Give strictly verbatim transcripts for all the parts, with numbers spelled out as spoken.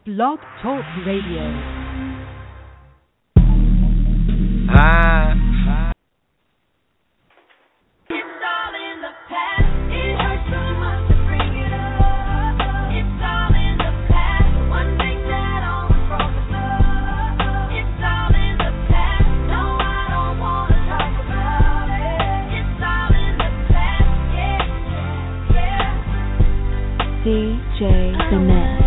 Blog Talk Radio. Ah. D J Finesse.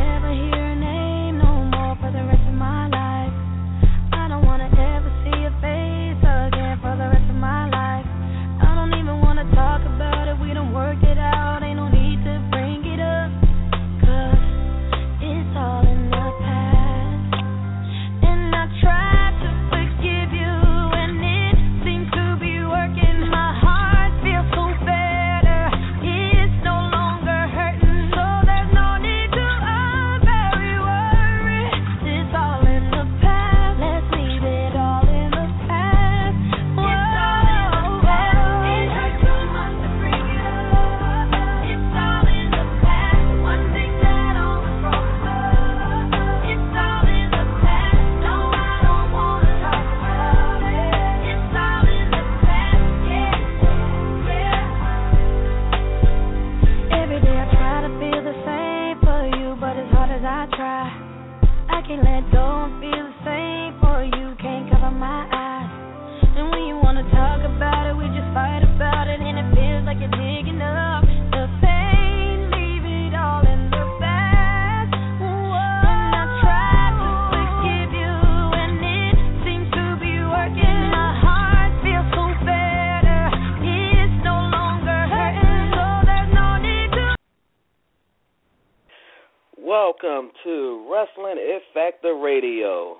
Welcome to Wrestling It Factor Radio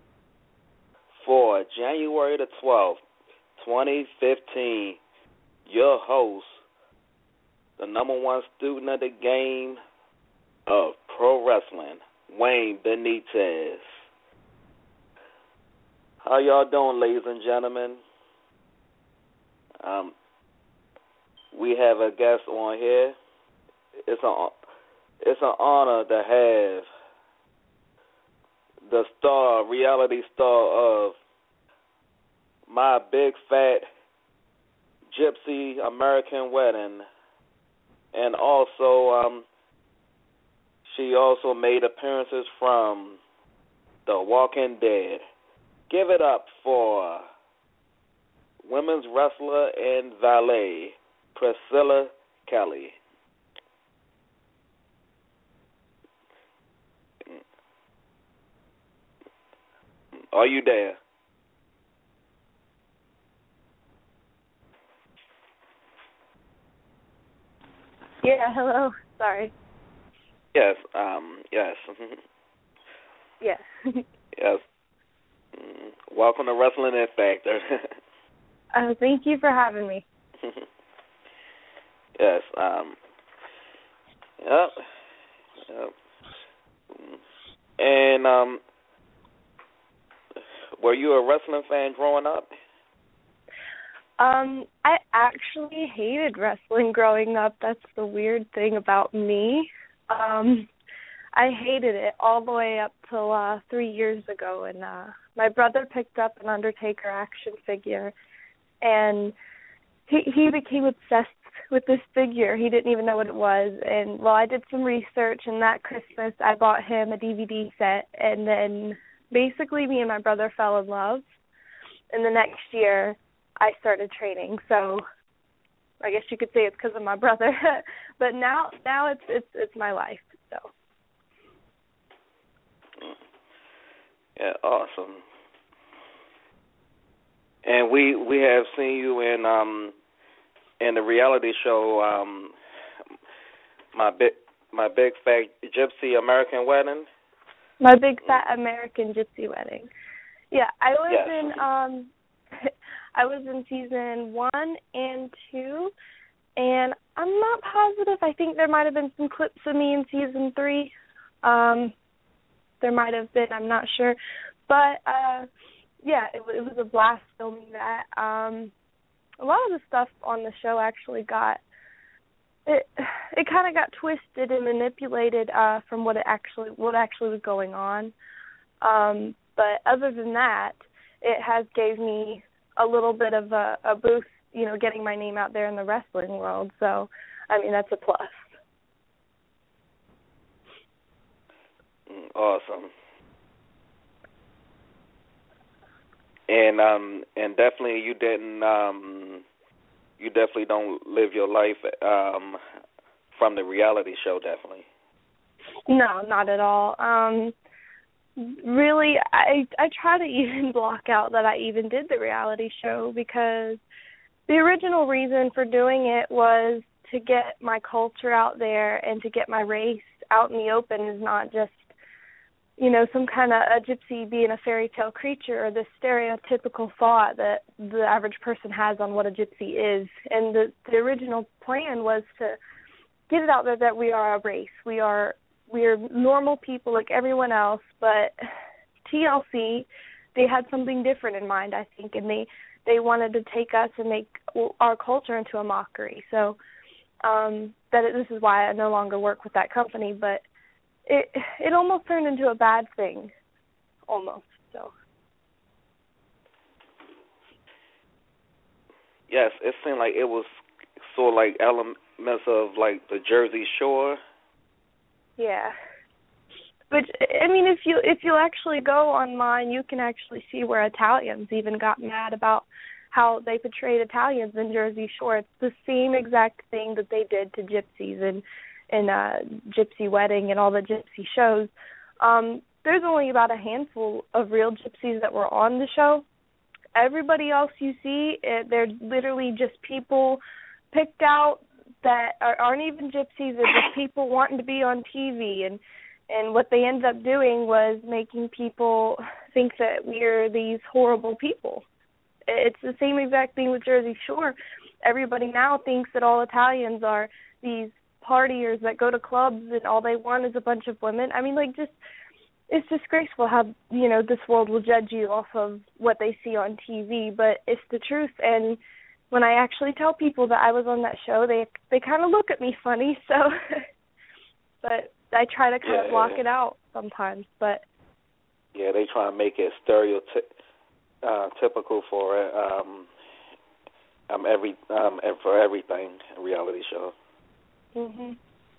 for January the twelfth, twenty fifteen. Your host, the number one student of the game of pro wrestling, Wayne Benitez. How y'all doing, ladies and gentlemen? Um, we have a guest on here. It's an It's an honor to have the star, reality star of My Big Fat Gypsy American Wedding, and also um, she also made appearances from The Walking Dead. Give it up for women's wrestler and valet, Priscilla Kelly. Are you there? Yeah, hello. Sorry. Yes, um, yes. Yes. Yes. Welcome to Wrestling It Factor. uh, thank you for having me. Yes, um, yep, yep. And, um, were you a wrestling fan growing up? Um, I actually hated wrestling growing up. That's the weird thing about me. Um, I hated it all the way up till uh, three years ago, and uh, my brother picked up an Undertaker action figure, and he he became obsessed with this figure. He didn't even know what it was, and well, I did some research, and that Christmas I bought him a D V D set, and then basically, me and my brother fell in love, and the next year, I started training. So, I guess you could say it's because of my brother, but now, now it's it's it's my life. So, yeah, awesome. And we we have seen you in um in the reality show um my big my big fat Gypsy American Wedding. My Big Fat American Gypsy Wedding. Yeah, I was yes. in um I was in season one and two, and I'm not positive. I think there might have been some clips of me in season three. Um, there might have been. I'm not sure, but uh, yeah, it, it was a blast filming that. Um, a lot of the stuff on the show actually got it it kind of got twisted and manipulated uh, from what it actually what actually was going on. Um, but other than that, it has gave me a little bit of a, a boost, you know, getting my name out there in the wrestling world. So, I mean, that's a plus. Awesome. And um and definitely you didn't um you definitely don't live your life um from the reality show, definitely. No, not at all. Um really I I try to even block out that I even did the reality show, because the original reason for doing it was to get my culture out there and to get my race out in the open, is not just, you know, some kind of a gypsy being a fairy tale creature, or the stereotypical thought that the average person has on what a gypsy is. And the, the original plan was to get it out there that we are a race. We are we are normal people like everyone else, but T L C, they had something different in mind, I think, and they, they wanted to take us and make our culture into a mockery. So um, that this is why I no longer work with that company, but It it almost turned into a bad thing, almost. So. Yes, it seemed like it was sort of like elements of like the Jersey Shore. Yeah. Which, I mean, if you if you actually go online, you can actually see where Italians even got mad about how they portrayed Italians in Jersey Shore. It's the same exact thing that they did to gypsies and. in uh, Gypsy Wedding and all the gypsy shows. Um, there's only about a handful of real gypsies that were on the show. Everybody else you see, it, they're literally just people picked out that are, aren't even gypsies. They're just people wanting to be on T V. And, and what they ended up doing was making people think that we're these horrible people. It's the same exact thing with Jersey Shore. Everybody now thinks that all Italians are these partiers that go to clubs and all they want is a bunch of women. I mean, like, just, it's disgraceful how, you know, this world will judge you off of what they see on T V, but it's the truth. And when I actually tell people that I was on that show, they they kind of look at me funny, so, but I try to kind yeah, of block yeah. it out sometimes, but. Yeah, they try to make it stereotypical uh, typical for um, um, every, um, and for everything, a reality show. Mhm.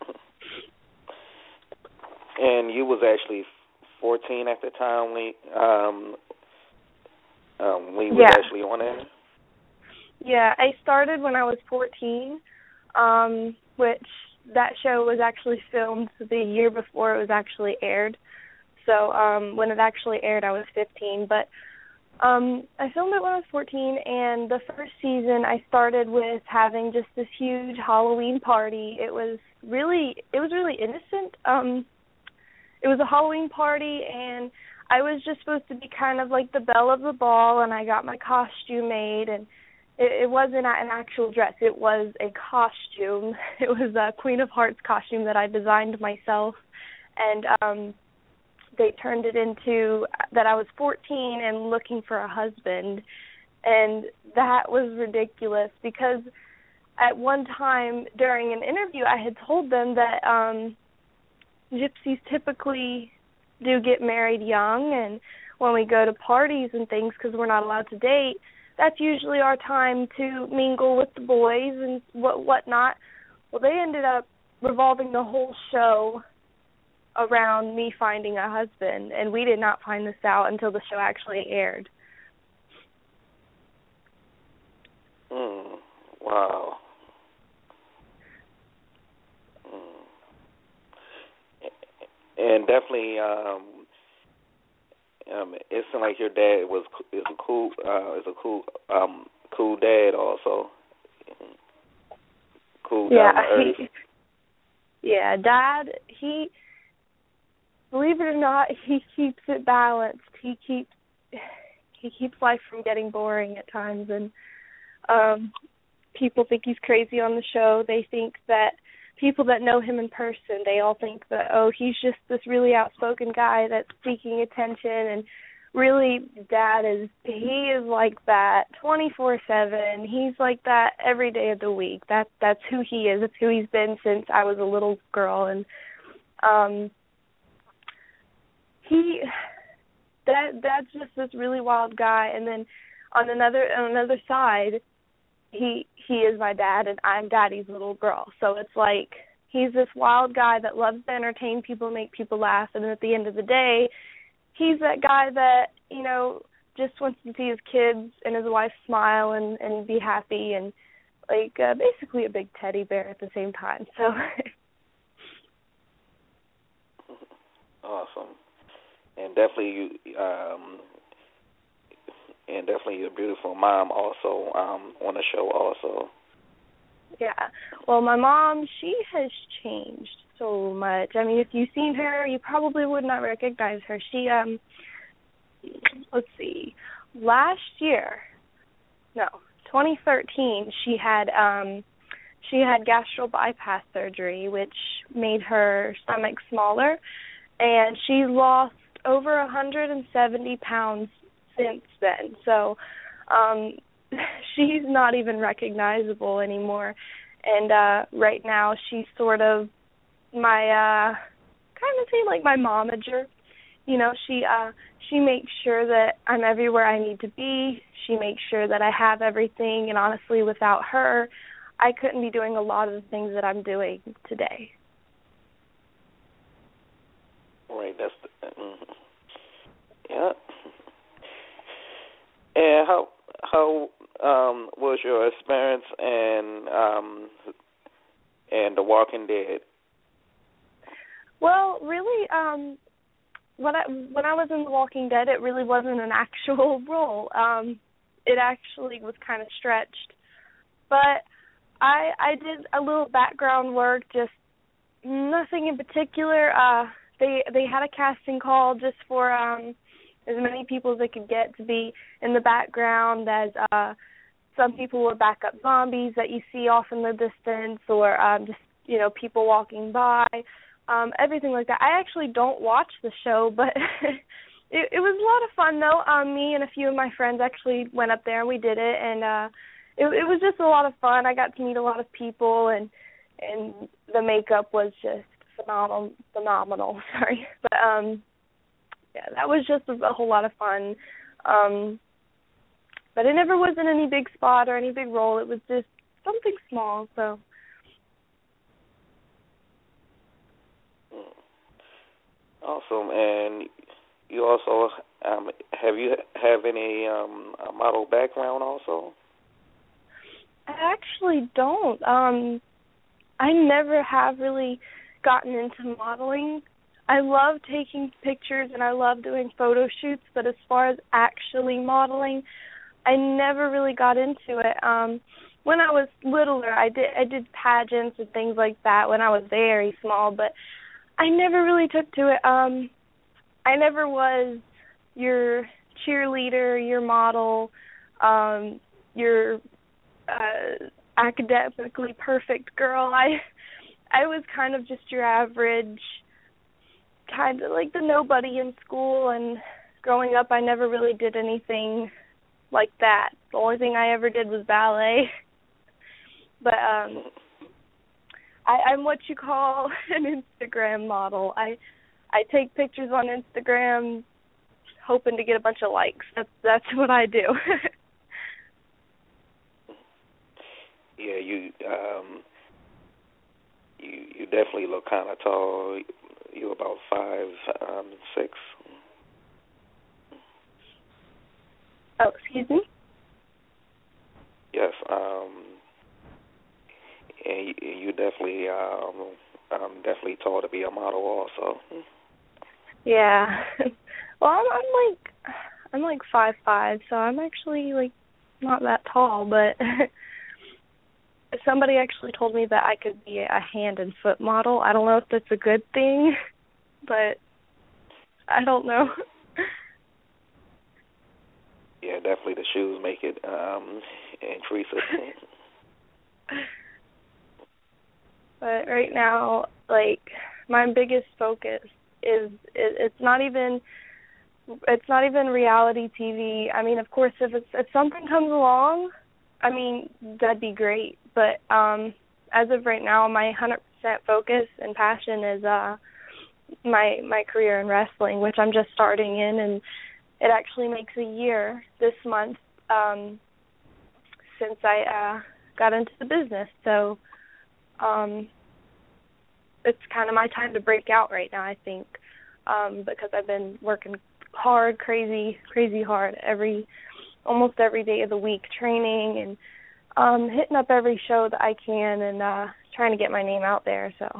And you was actually fourteen at the time when um, um, when you was yeah. actually on there? Yeah, I started when I was fourteen, um, which that show was actually filmed the year before it was actually aired. So um, when it actually aired, I was fifteen. But Um, I filmed it when I was fourteen, and the first season I started with having just this huge Halloween party. It was really, it was really innocent. Um, it was a Halloween party, and I was just supposed to be kind of like the belle of the ball, and I got my costume made, and it, it wasn't an actual dress. It was a costume. It was a Queen of Hearts costume that I designed myself, and um, they turned it into that I was fourteen and looking for a husband, and that was ridiculous because at one time during an interview I had told them that um, gypsies typically do get married young, and when we go to parties and things, because we're not allowed to date, that's usually our time to mingle with the boys and what whatnot. Well, they ended up revolving the whole show around me finding a husband, and we did not find this out until the show actually aired. Mm, wow. Mm. And definitely, um, um, it seemed like your dad was is a cool, uh, is a cool, um, cool dad also. Cool down yeah, to earth. he, yeah, Dad, he. Believe it or not, he keeps it balanced. He keeps he keeps life from getting boring at times, and um, people think he's crazy on the show. They think that people that know him in person, they all think that, oh, he's just this really outspoken guy that's seeking attention, and really, Dad is, he is like that twenty-four seven. He's like that every day of the week. That, that's who he is. That's who he's been since I was a little girl. And um, he, that that's just this really wild guy. And then on another on another side, he he is my dad, and I'm Daddy's little girl. So it's like he's this wild guy that loves to entertain people, make people laugh, and then at the end of the day, he's that guy that, you know, just wants to see his kids and his wife smile and, and be happy, and like uh, basically a big teddy bear at the same time. So awesome, and definitely you. Um, And definitely a beautiful mom also um, on the show also. Yeah. Well, my mom, she has changed so much. I mean, if you've seen her, you probably would not recognize her. She, um, let's see, last year, no, twenty thirteen, she had, um, she had gastral bypass surgery, which made her stomach smaller, and she lost over one hundred seventy pounds since then. So um, she's not even recognizable anymore. And uh, right now she's sort of my, uh, kind of say like my momager. You know, she uh, she makes sure that I'm everywhere I need to be. She makes sure that I have everything. And honestly, without her, I couldn't be doing a lot of the things that I'm doing today. Right, that's the, mm-hmm. yeah. And how how um, was your experience in um, in The Walking Dead? Well, really, um, when I when I was in The Walking Dead, it really wasn't an actual role. Um, it actually was kind of stretched, but I I did a little background work, just nothing in particular. Uh, they they had a casting call just for um. as many people as they could get to be in the background, as uh, some people were backup zombies that you see off in the distance, or um, just, you know, people walking by, um, everything like that. I actually don't watch the show, but it, it was a lot of fun, though. Um, me and a few of my friends actually went up there and we did it, and uh, it, it was just a lot of fun. I got to meet a lot of people, and and the makeup was just phenomenal. Phenomenal, sorry, but um. Yeah, that was just a, a whole lot of fun. Um, but it never was in any big spot or any big role. It was just something small. So. Awesome. And you also, um, have you have any um, model background also? I actually don't. Um, I never have really gotten into modeling. I love taking pictures and I love doing photo shoots, but as far as actually modeling, I never really got into it. Um, when I was littler, I did I did pageants and things like that when I was very small, but I never really took to it. Um, I never was your cheerleader, your model, um, your uh, academically perfect girl. I I was kind of just your average, kind of like the nobody in school, and growing up I never really did anything like that. The only thing I ever did was ballet. But um I, I'm what you call an Instagram model. I I take pictures on Instagram hoping to get a bunch of likes. That's that's what I do. Yeah, you um you you definitely look kind of tall. You're about five, um, six. Oh, excuse me? Yes, um, and you, you definitely, um, um, definitely tall to be a model also. Yeah. Well, I'm, I'm like, I'm like five five, so I'm actually like not that tall. But somebody actually told me that I could be a hand and foot model. I don't know if that's a good thing, but I don't know. Yeah, definitely the shoes make it um, increase it. But right now, like, my biggest focus is it, it's not even it's not even reality T V. I mean, of course, if it's if something comes along, I mean, that'd be great. But um, as of right now, my one hundred percent focus and passion is uh, my my career in wrestling, which I'm just starting in, and it actually makes a year this month um, since I uh, got into the business. So um, it's kind of my time to break out right now, I think, um, because I've been working hard, crazy, crazy hard every, almost every day of the week, training and um, hitting up every show that I can and uh, trying to get my name out there. So.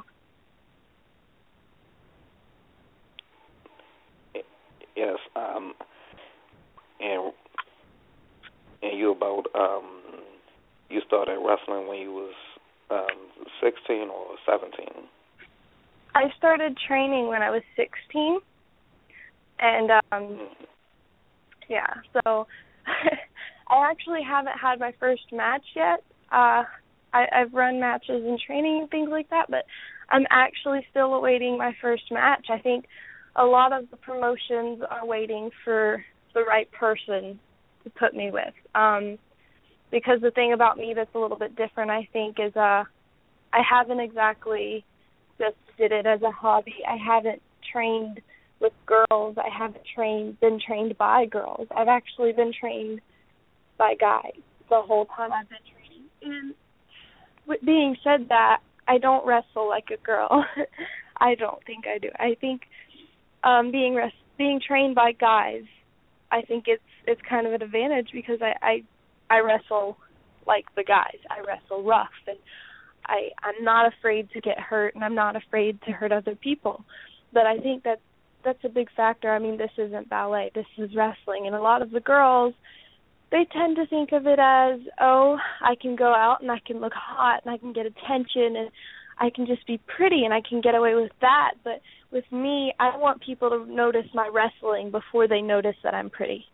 Yes, um, and and you about um, you started wrestling when you was um, sixteen or seventeen? I started training when I was sixteen, and um, mm-hmm. yeah, so I actually haven't had my first match yet. Uh, I, I've run matches in training and things like that, but I'm actually still awaiting my first match. I think a lot of the promotions are waiting for the right person to put me with. Um, because the thing about me that's a little bit different, I think, is uh, I haven't exactly just did it as a hobby. I haven't trained with girls. I haven't trained been trained by girls. I've actually been trained by guys the whole time I've been training. And with being said that, I don't wrestle like a girl. I don't think I do. I think Um, being res- being trained by guys, I think it's it's kind of an advantage because I, I I wrestle like the guys. I wrestle rough, and I I'm not afraid to get hurt, and I'm not afraid to hurt other people. But I think that that's a big factor. I mean, this isn't ballet. This is wrestling, and a lot of the girls, they tend to think of it as, oh, I can go out and I can look hot and I can get attention and I can just be pretty and I can get away with that. But with me, I want people to notice my wrestling before they notice that I'm pretty.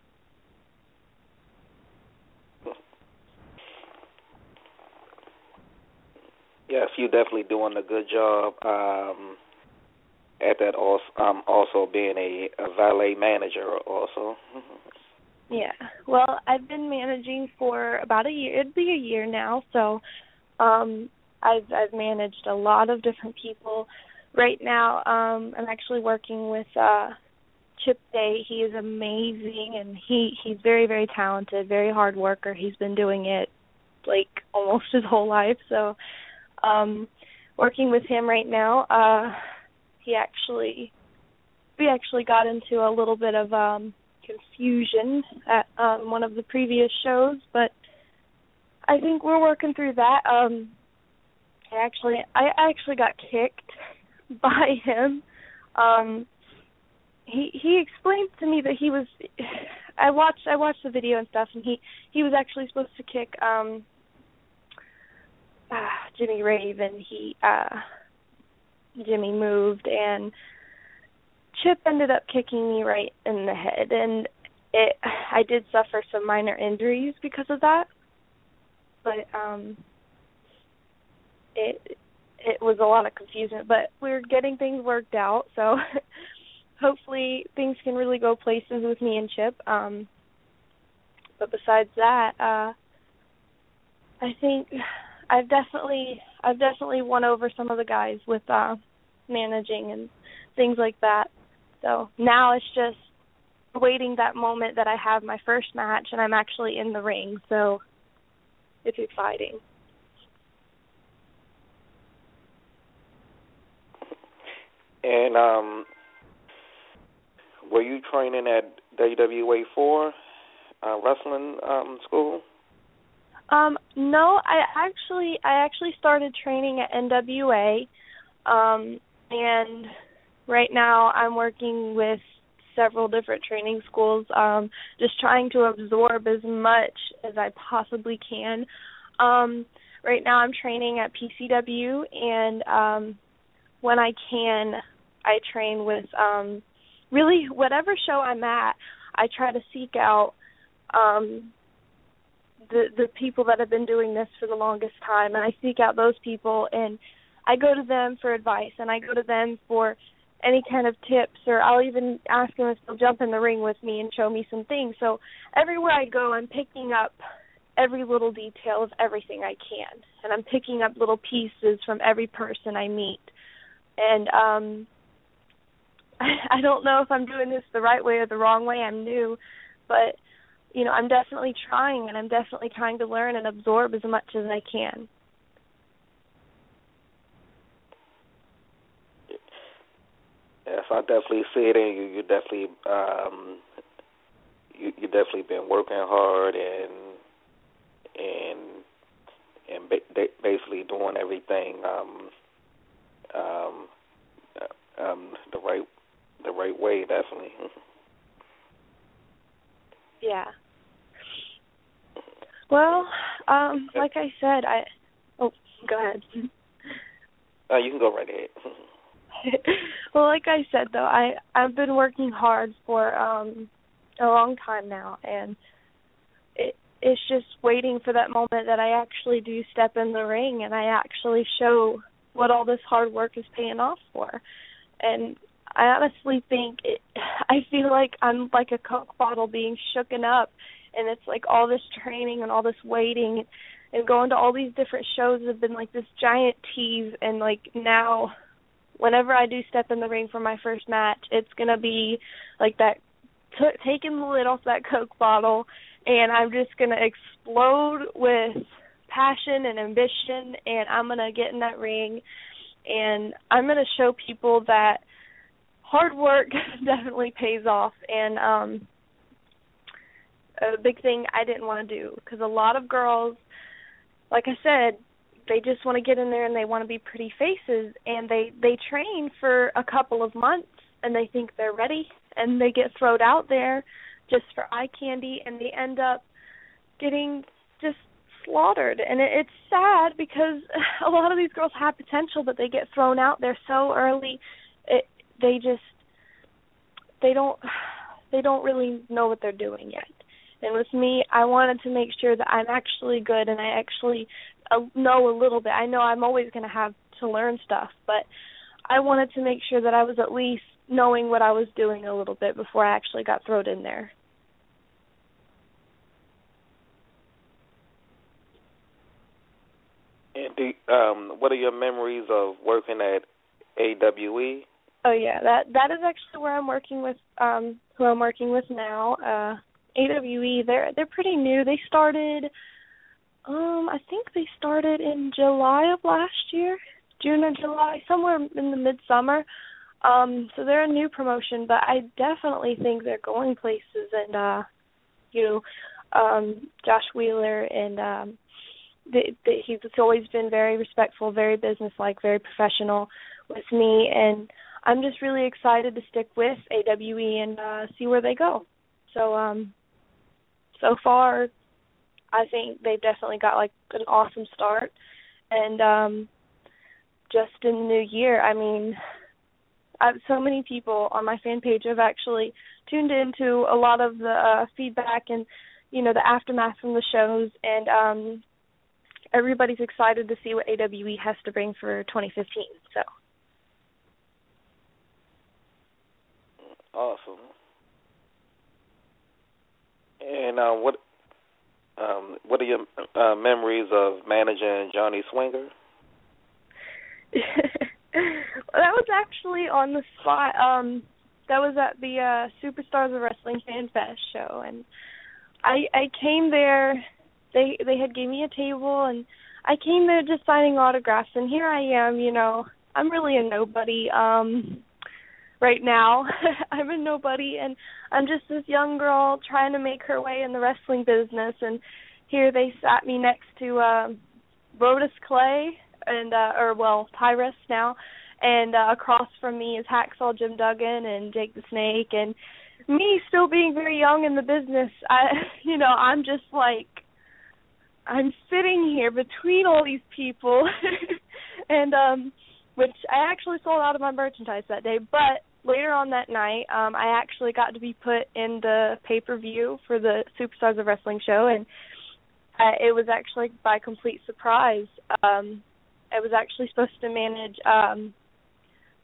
Yes, you're definitely doing a good job um, at that. Also, um, also being a, a valet manager, also. Yeah. Well, I've been managing for about a year. It'd be a year now. So, um, I've I've managed a lot of different people. Right now, um, I'm actually working with uh, Chip Day. He is amazing, and he, he's very, very talented, very hard worker. He's been doing it, like, almost his whole life. So um, working with him right now, uh, he actually, we actually got into a little bit of um, confusion at um, one of the previous shows, but I think we're working through that. Um, I actually, I actually got kicked by him. Um, he he explained to me that he was. I watched I watched the video and stuff, and he, he was actually supposed to kick um, uh, Jimmy Rave, and he uh, Jimmy moved, and Chip ended up kicking me right in the head, and it I did suffer some minor injuries because of that, but um, it. It was a lot of confusion, but we're getting things worked out, so hopefully things can really go places with me and Chip. Um, but besides that, uh, I think I've definitely I've definitely won over some of the guys with uh, managing and things like that. So now it's just waiting that moment that I have my first match and I'm actually in the ring, so it's exciting. And um, were you training at W W A four uh, wrestling um, school? Um, no, I actually I actually started training at N W A, um, and right now I'm working with several different training schools, um, just trying to absorb as much as I possibly can. Um, right now I'm training at P C W, and um, when I can, I train with um, really whatever show I'm at. I try to seek out um, the the people that have been doing this for the longest time, and I seek out those people, and I go to them for advice, and I go to them for any kind of tips, or I'll even ask them if they'll jump in the ring with me and show me some things. So everywhere I go, I'm picking up every little detail of everything I can, and I'm picking up little pieces from every person I meet. And um, I, I don't know if I'm doing this the right way or the wrong way. I'm new, but you know, I'm definitely trying, and I'm definitely trying to learn and absorb as much as I can. Yes, I definitely see it in you. You definitely, um, you you definitely been working hard and and and ba- basically doing everything um, um, um, the right the right way. Definitely. Yeah. Well, um, like I said, I. Oh, go ahead. Uh, you can go right ahead. Well, like I said, though, I, I've been working hard for um, a long time now, and it, it's just waiting for that moment that I actually do step in the ring and I actually show what all this hard work is paying off for. And I honestly think, it, I feel like I'm like a Coke bottle being shooken up, and it's like all this training and all this waiting and going to all these different shows have been like this giant tease, and like now whenever I do step in the ring for my first match, it's going to be like that, t- taking the lid off that Coke bottle, and I'm just going to explode with passion and ambition, and I'm going to get in that ring, and I'm going to show people that hard work definitely pays off. And um, a big thing I didn't want to do, because a lot of girls, like I said, they just want to get in there and they want to be pretty faces, and they, they train for a couple of months and they think they're ready, and they get thrown out there just for eye candy, and they end up getting just slaughtered. And it, it's sad because a lot of these girls have potential, but they get thrown out there so early. It, they just they don't they don't really know what they're doing yet. And with me, I wanted to make sure that I'm actually good and I actually uh, know a little bit. I know I'm always going to have to learn stuff, but I wanted to make sure that I was at least knowing what I was doing a little bit before I actually got thrown in there. And do, um, what are your memories of working at A W E? Oh yeah, that that is actually where I'm working with, um, who I'm working with now. Uh, A W E, they're they're pretty new. They started, um, I think they started in July of last year, June or July, somewhere in the midsummer. Um, so they're a new promotion, but I definitely think they're going places. And uh, you know, um, Josh Wheeler and um, they, they, he's always been very respectful, very businesslike, very professional with me, and I'm just really excited to stick with A W E and uh, see where they go. So, um, so far, I think they've definitely got like an awesome start, and um, just in the new year, I mean, I've, so many people on my fan page have actually tuned into a lot of the uh, feedback and, you know, the aftermath from the shows, and um, everybody's excited to see what A W E has to bring for twenty fifteen. So. Awesome. And uh, what um, what are your uh, memories of managing Johnny Swinger? Well, that was actually on the spot. Um, that was at the uh, Superstars of Wrestling Fan Fest show, and I I came there. They they had gave me a table, and I came there just signing autographs. And here I am, you know, I'm really a nobody. Um, right now, I'm a nobody, and I'm just this young girl trying to make her way in the wrestling business. And here they sat me next to uh, Brodus Clay, and uh, or well, Tyrus now, and uh, across from me is Hacksaw Jim Duggan and Jake the Snake, and me still being very young in the business. I, you know, I'm just like, I'm sitting here between all these people, and um, which I actually sold out of my merchandise that day, but later on that night, um, I actually got to be put in the pay-per-view for the Superstars of Wrestling show, and uh, it was actually by complete surprise. Um, I was actually supposed to manage um,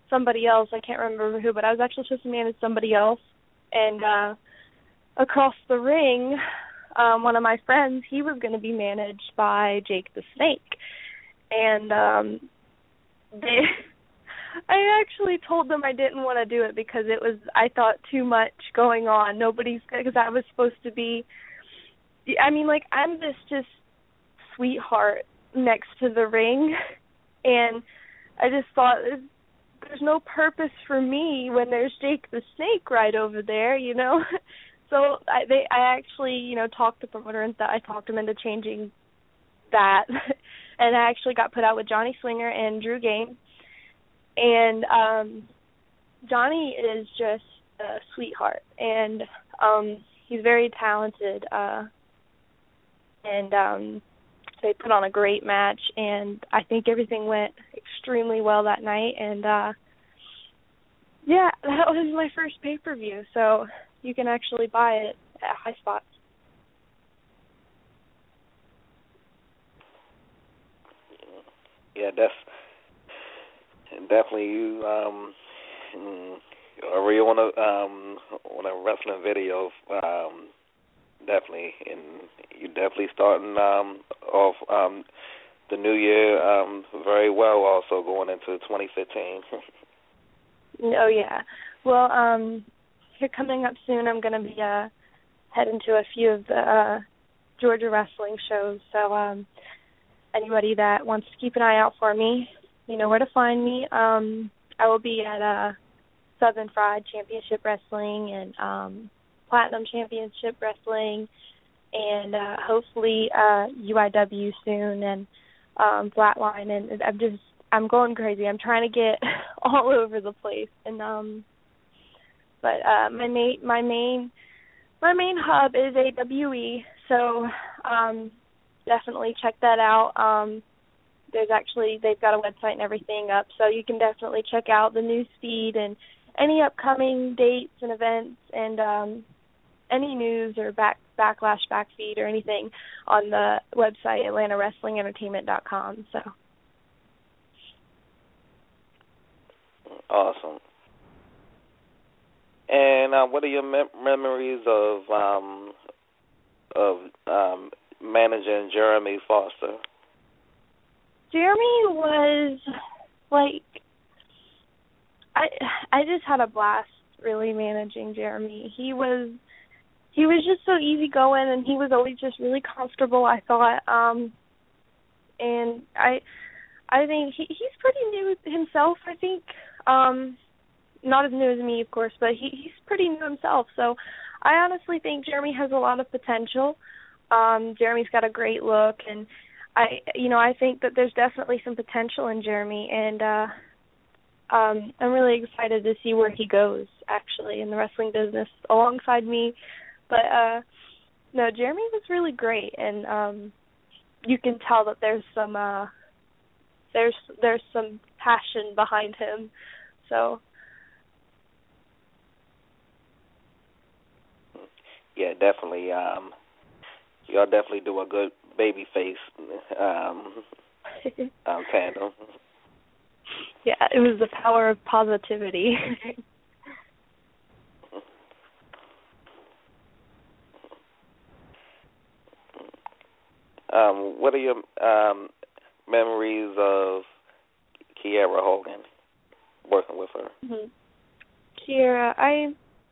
somebody else. I can't remember who, but I was actually supposed to manage somebody else. And uh, across the ring, um, one of my friends, he was going to be managed by Jake the Snake. And um, they, I actually told them I didn't want to do it because it was, I thought, too much going on. Nobody's, because I was supposed to be, I mean, like, I'm this just sweetheart next to the ring, and I just thought there's no purpose for me when there's Jake the Snake right over there, you know. So I they I actually, you know, talked to the promoter and th- I talked him into changing that, and I actually got put out with Johnny Swinger and Drew Game, and um, Johnny is just a sweetheart, and um, he's very talented, uh, and um, they put on a great match, and I think everything went extremely well that night. And, uh, yeah, that was my first pay-per-view, so you can actually buy it at High Spots. Yeah, that's definitely you. Um, I really want to um, on a wrestling video. Um, Definitely, and you're definitely starting um, off um, the new year um, very well, also going into twenty fifteen. Oh, yeah. Well, um, here coming up soon, I'm going to be uh, heading to a few of the uh, Georgia wrestling shows, so um, anybody that wants to keep an eye out for me, you know where to find me. Um, I will be at uh, Southern Fried Championship Wrestling and um, Platinum Championship Wrestling, and uh, hopefully uh, U I W soon, and um, Flatline, and I'm just I'm going crazy. I'm trying to get all over the place, and um, but uh, my main my main my main hub is A W E, so um, definitely check that out. Um, there's actually they've got a website and everything up, so you can definitely check out the news feed and any upcoming dates and events, and um, any news or back backlash, backfeed, or anything on the website Atlanta Wrestling Entertainment dot com. So awesome. And uh, what are your me- memories of um, of um, managing Jeremy Foster? Jeremy was like I I just had a blast really managing Jeremy. He was He was just so easygoing, and he was always just really comfortable, I thought. Um, and I I think he, he's pretty new himself, I think. Um, not as new as me, of course, but he, he's pretty new himself. So I honestly think Jeremy has a lot of potential. Um, Jeremy's got a great look, and I, you know, I think that there's definitely some potential in Jeremy, and uh, um, I'm really excited to see where he goes, actually, in the wrestling business alongside me. But, uh, no, Jeremy was really great, and um, you can tell that there's some uh, there's there's some passion behind him. So, yeah, definitely. Um, y'all definitely do a good baby face um, um, tandem. Yeah, it was the power of positivity. Um, what are your um, memories of Kiera Hogan, working with her? Mm-hmm. Kiera, I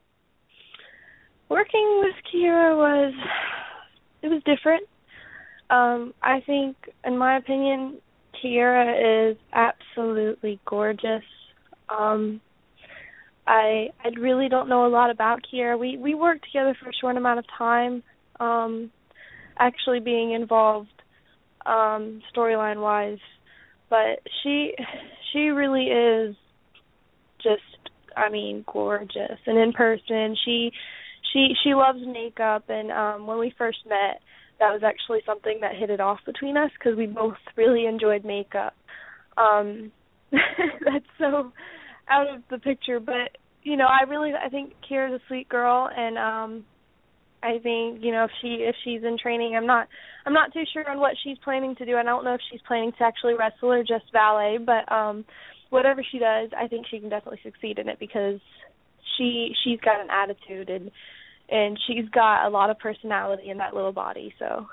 working with Kiera was it was different. Um, I think, in my opinion, Kiera is absolutely gorgeous. Um, I I really don't know a lot about Kiera. We we worked together for a short amount of time. Um, actually being involved um, storyline-wise, but she she really is just, I mean, gorgeous. And in person, she she she loves makeup, and um, when we first met, that was actually something that hit it off between us because we both really enjoyed makeup. Um, that's so out of the picture, but you know, I really I think Kiera's a sweet girl, and um, I think, you know, if she if she's in training, I'm not I'm not too sure on what she's planning to do. I don't know if she's planning to actually wrestle or just ballet, but um, whatever she does, I think she can definitely succeed in it because she she's got an attitude and and she's got a lot of personality in that little body. So.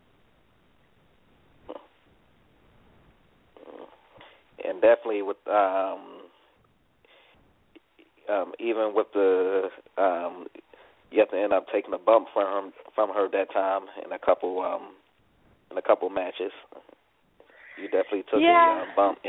And definitely with um, um, even with the um, you have to end up taking a bump from her, from her that time in a couple um, in a couple matches. You definitely took yeah. a uh, bump.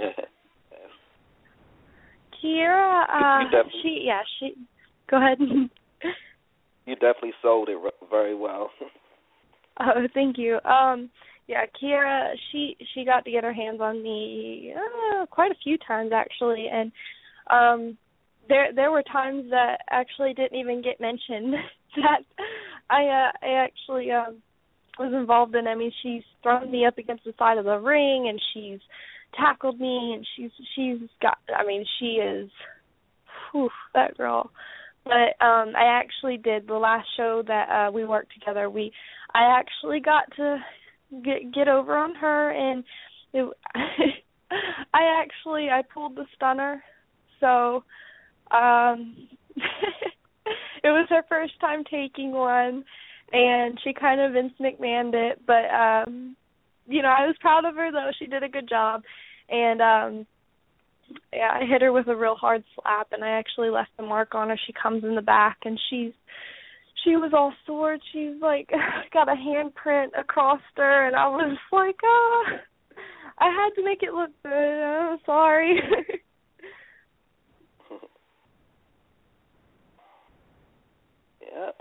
Kiera, uh, she yeah she. Go ahead. You definitely sold it very well. Oh, thank you. Um. Yeah, Kiera, she she got to get her hands on me uh, quite a few times actually, and um, there there were times that actually didn't even get mentioned that I uh, I actually um, was involved in. I mean, she's thrown me up against the side of the ring, and she's tackled me, and she's she's got. I mean, she is, whew, that girl. But um, I actually did the last show that uh, we worked together. We I actually got to. Get get over on her, and it, I actually I pulled the stunner, so um, it was her first time taking one, and she kind of Vince McMahoned it, but um, you know I was proud of her though. She did a good job, and um, yeah, I hit her with a real hard slap, and I actually left the mark on her. She comes in the back, and she's. She was all sore. She's like got a handprint across her, and I was like, oh, I had to make it look good. I'm sorry. Yeah.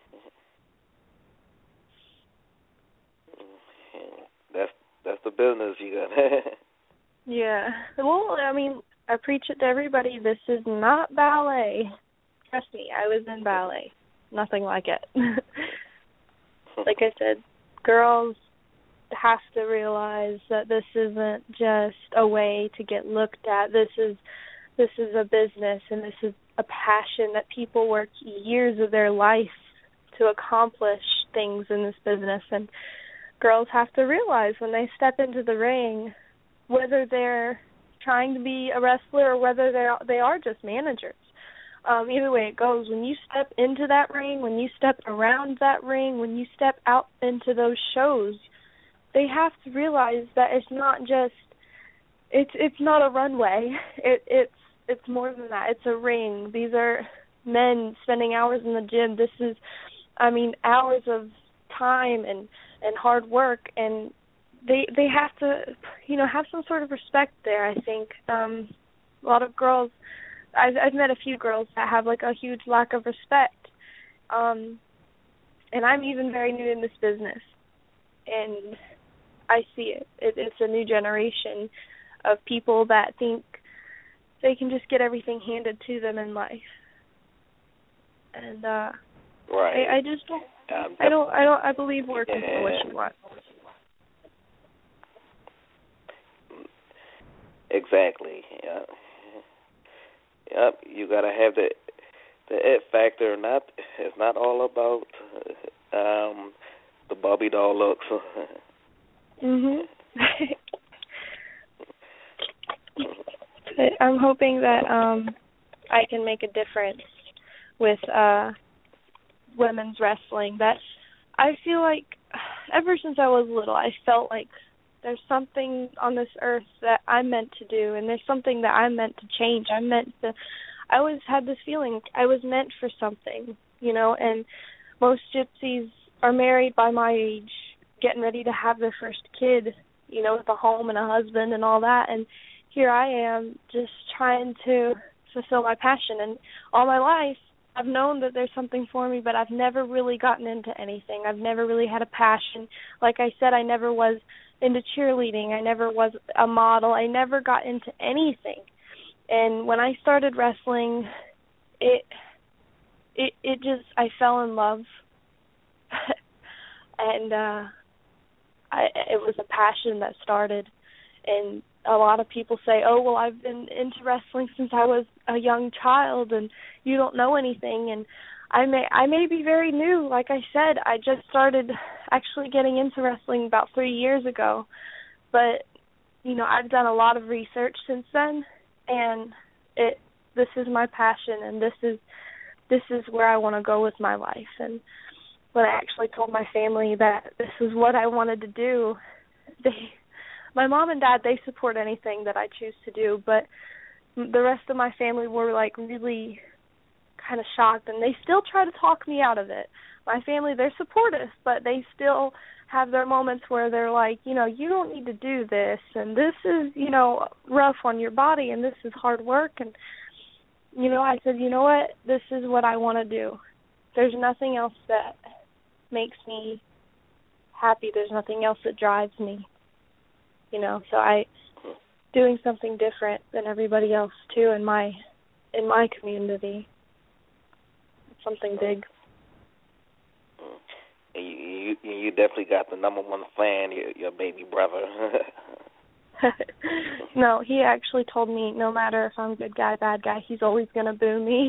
That's that's the business you got. Yeah. Well, I mean, I preach it to everybody. This is not ballet. Trust me, I was in ballet. Nothing like it. Like I said, girls have to realize that this isn't just a way to get looked at. This is this is a business, and this is a passion that people work years of their life to accomplish things in this business. And girls have to realize when they step into the ring, whether they're trying to be a wrestler or whether they are, they are just managers. Um, either way it goes, when you step into that ring, when you step around that ring, when you step out into those shows, they have to realize that it's not just, it's it's not a runway. It, it's it's more than that. It's a ring. These are men spending hours in the gym. This is, I mean, hours of time and, and hard work, and they they have to, you know, have some sort of respect there. I think um, a lot of girls. I've, I've met a few girls that have like a huge lack of respect, um, and I'm even very new in this business, and I see it. it. It's a new generation of people that think they can just get everything handed to them in life, and uh, right. I, I just don't. Um, I don't. I don't. I believe work is yeah. what you want. Exactly. Yeah. Yep, you gotta have the the it factor. Not it's not all about um, the Barbie doll looks. Mhm. I'm hoping that um, I can make a difference with uh, women's wrestling. That I feel like ever since I was little, I felt like there's something on this earth that I'm meant to do, and there's something that I'm meant to change. I'm meant to. I always had this feeling I was meant for something, you know. And most gypsies are married by my age, getting ready to have their first kid, you know, with a home and a husband and all that. And here I am, just trying to fulfill my passion. And all my life, I've known that there's something for me, but I've never really gotten into anything. I've never really had a passion. Like I said, I never was into cheerleading. I never was a model. I never got into anything. And when I started wrestling, it it it just I fell in love. and uh I it was a passion that started. And a lot of people say, "Oh, well, I've been into wrestling since I was a young child and you don't know anything." And I may I may be very new. Like I said, I just started actually getting into wrestling about three years ago. But, you know, I've done a lot of research since then, and it this is my passion, and this is this is where I want to go with my life. And when I actually told my family that this is what I wanted to do, they, my mom and dad, they support anything that I choose to do, but the rest of my family were like really kind of shocked, and they still try to talk me out of it. My family, they're supportive, but they still have their moments where they're like, you know, you don't need to do this, and this is, you know, rough on your body, and this is hard work. And, you know, I said, you know what, this is what I want to do. There's nothing else that makes me happy. There's nothing else that drives me, you know. So I, doing something different than everybody else too in my, in my community. It's something big. You, you, you definitely got the number one fan, your, your baby brother. No, he actually told me no matter if I'm good guy, bad guy, he's always going to boo me.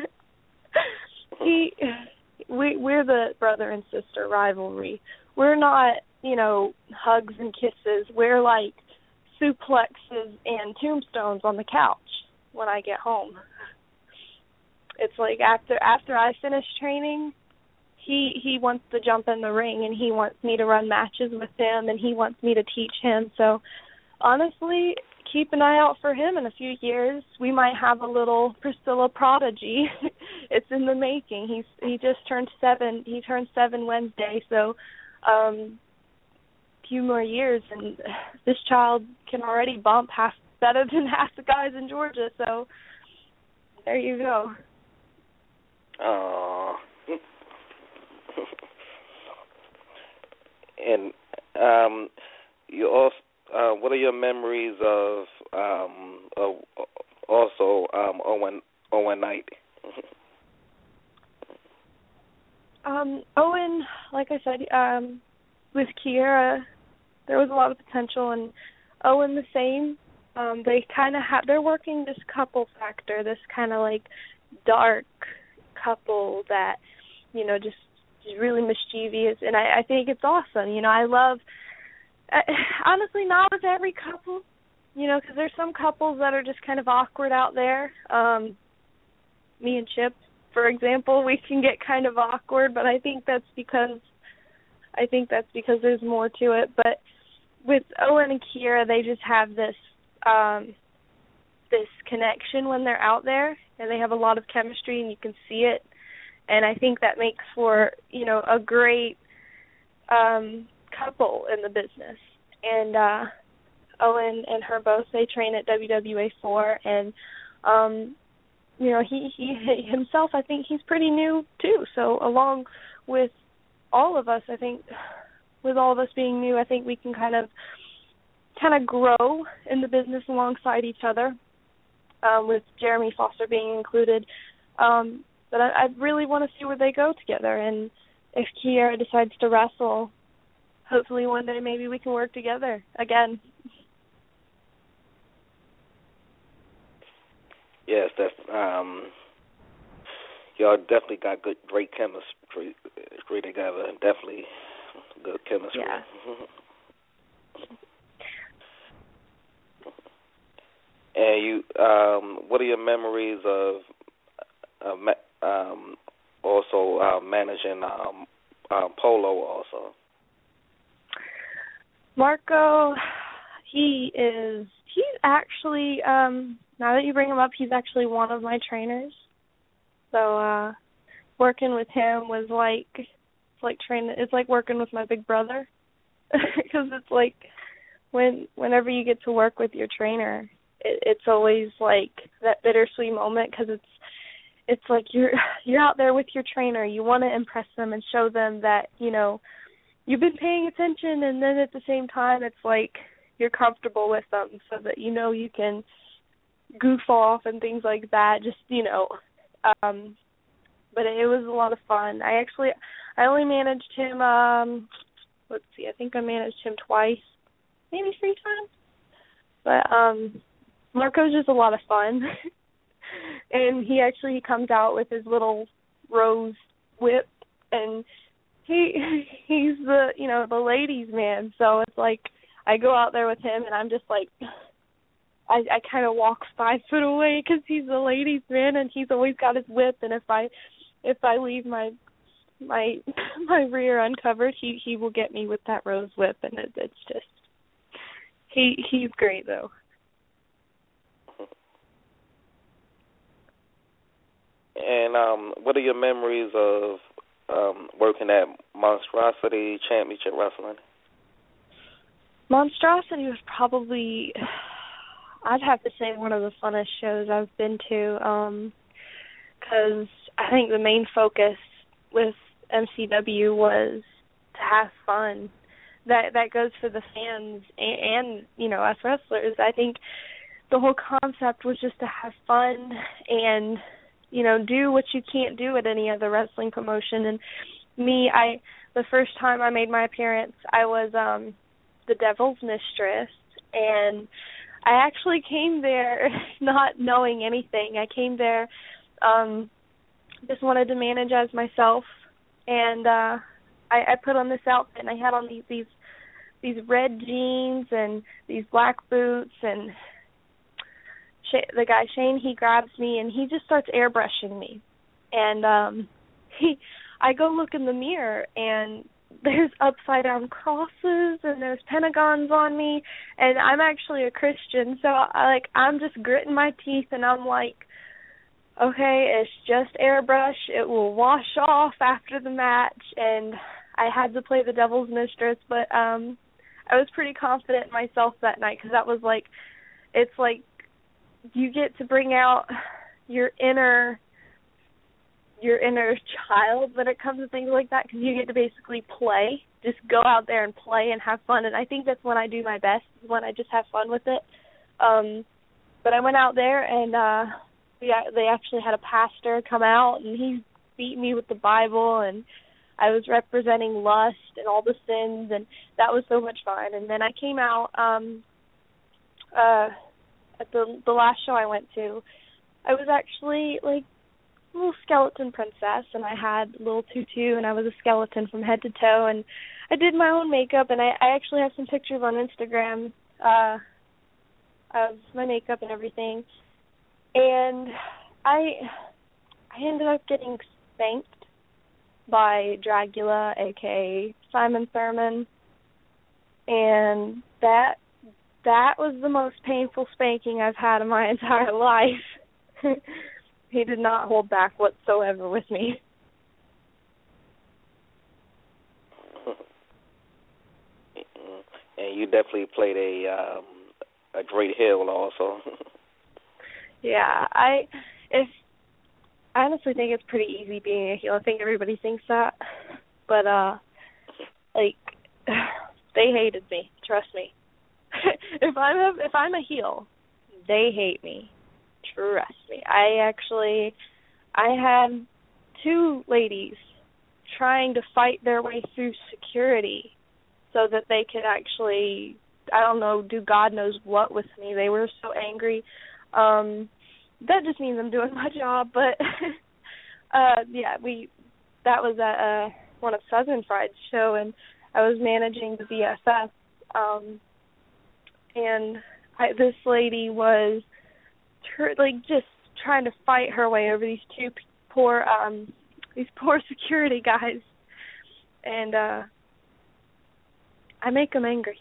he, we, we're the brother and sister rivalry. We're not, you know, hugs and kisses. We're like suplexes and tombstones on the couch when I get home. It's like after after I finish training, He he wants to jump in the ring, and he wants me to run matches with him, and he wants me to teach him. So, honestly, keep an eye out for him in a few years. We might have a little Priscilla prodigy. It's in the making. He's he just turned seven. He turned seven Wednesday, so um, a few more years, and this child can already bump half better than half the guys in Georgia. So, there you go. Aww. And um, you also, uh, what are your memories of, um, of also um, Owen Owen Knight? um, Owen, like I said, um, with Kiera, there was a lot of potential, and Owen the same. Um, they kind of have they're working this couple factor, this kind of like dark couple that, you know, just really mischievous, and I, I think it's awesome. You know, I love, uh, honestly, not with every couple, you know, because there's some couples that are just kind of awkward out there. Um, me and Chip, for example, we can get kind of awkward, but I think that's because, I think that's because there's more to it. But with Owen and Kiera, they just have this, um, this connection when they're out there, and they have a lot of chemistry, and you can see it. And I think that makes for, you know, a great um, couple in the business. And uh, Owen and her both, they train at W W A four. And, um, you know, he, he himself, I think he's pretty new, too. So along with all of us, I think, with all of us being new, I think we can kind of kind of grow in the business alongside each other, um, with Jeremy Foster being included. Um But I, I really want to see where they go together. And if Kiera decides to wrestle, hopefully one day maybe we can work together again. Yes, that's um, y'all definitely got good, great chemistry, great together. Definitely good chemistry. Yeah. And you, um, what are your memories of? of Um, also uh, managing um, uh, Polo also. Marco, he is, he's actually, um, now that you bring him up, he's actually one of my trainers. So uh, working with him was like, it's like training, it's like working with my big brother. Because it's like, when whenever you get to work with your trainer, it, it's always like that bittersweet moment, because it's, It's like you're you're out there with your trainer. You want to impress them and show them that, you know, you've been paying attention, and then at the same time it's like you're comfortable with them so that, you know, you can goof off and things like that. Just, you know, um, but it was a lot of fun. I actually, I only managed him, um, let's see, I think I managed him twice, maybe three times. But um, Marco's just a lot of fun. And he actually he comes out with his little rose whip, and he he's the, you know, the ladies' man. So it's like I go out there with him, and I'm just like I, I kind of walk five foot away because he's a ladies' man and he's always got his whip. And if I if I leave my my my rear uncovered, he he will get me with that rose whip, and it, it's just he he's great though. And um, what are your memories of um, working at Monstrosity Championship Wrestling? Monstrosity was probably, I'd have to say, one of the funnest shows I've been to, because um, I think the main focus with M C W was to have fun. That that goes for the fans and, and, you know, us wrestlers. I think the whole concept was just to have fun and, you know, do what you can't do at any other wrestling promotion. And me, I the first time I made my appearance, I was um, the Devil's Mistress, and I actually came there not knowing anything. I came there, um, just wanted to manage as myself, and uh, I, I put on this outfit, and I had on these these these red jeans and these black boots, and the guy Shane, he grabs me and he just starts airbrushing me, and um, he, I go look in the mirror and there's upside down crosses and there's pentagons on me, and I'm actually a Christian, so I, like I'm just gritting my teeth and I'm like, okay, it's just airbrush, it will wash off after the match. And I had to play the Devil's Mistress, but um, I was pretty confident in myself that night, because that was like, it's like you get to bring out your inner your inner child when it comes to things like that, because you get to basically play, just go out there and play and have fun. And I think that's when I do my best, is when I just have fun with it. Um, but I went out there and uh, we, they actually had a pastor come out, and he beat me with the Bible, and I was representing lust and all the sins, and that was so much fun. And then I came out um, uh, at the the last show I went to. I was actually like a little skeleton princess, and I had a little tutu, and I was a skeleton from head to toe, and I did my own makeup, and I, I actually have some pictures on Instagram uh, of my makeup and everything. And I I ended up getting spanked by Dragula, aka Simon Thurman, and that that was the most painful spanking I've had in my entire life. He did not hold back whatsoever with me. And you definitely played a um, a great heel also. Yeah, I if I honestly think it's pretty easy being a heel. I think everybody thinks that, but uh, like they hated me. Trust me. if I'm a, if I'm a heel, they hate me. Trust me. I actually, I had two ladies trying to fight their way through security so that they could actually, I don't know, do God knows what with me. They were so angry. Um, that just means I'm doing my job. But uh, yeah, we that was at uh, one of Southern Fried's show, and I was managing the B F F. Um, and I, this lady was Her, like just trying to fight her way over these two poor um these poor security guys, and uh I make them angry.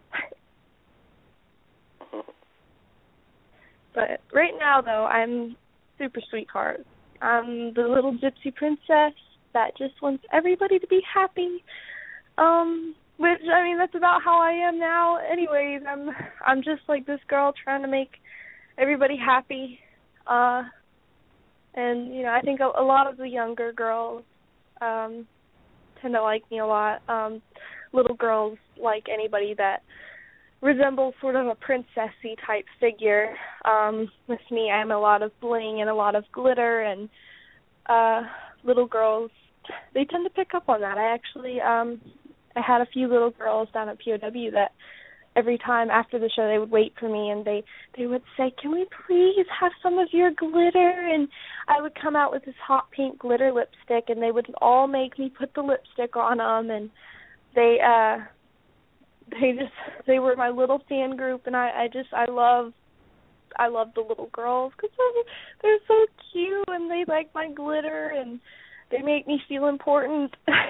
But right now though, I'm super sweetheart. I'm the little gypsy princess that just wants everybody to be happy. Um which I mean that's about how I am now anyways. I'm I'm just like this girl trying to make everybody happy, uh, and you know I think a, a lot of the younger girls um, tend to like me a lot. Um, little girls like anybody that resembles sort of a princessy type figure. Um, with me, I'm a lot of bling and a lot of glitter, and uh, little girls, they tend to pick up on that. I actually um, I had a few little girls down at P O W that every time after the show they would wait for me, and they, they would say, can we please have some of your glitter? And I would come out with this hot pink glitter lipstick, and they would all make me put the lipstick on them, and they uh they just they were my little fan group, and I, I just I love I love the little girls because they're so cute and they like my glitter and they make me feel important.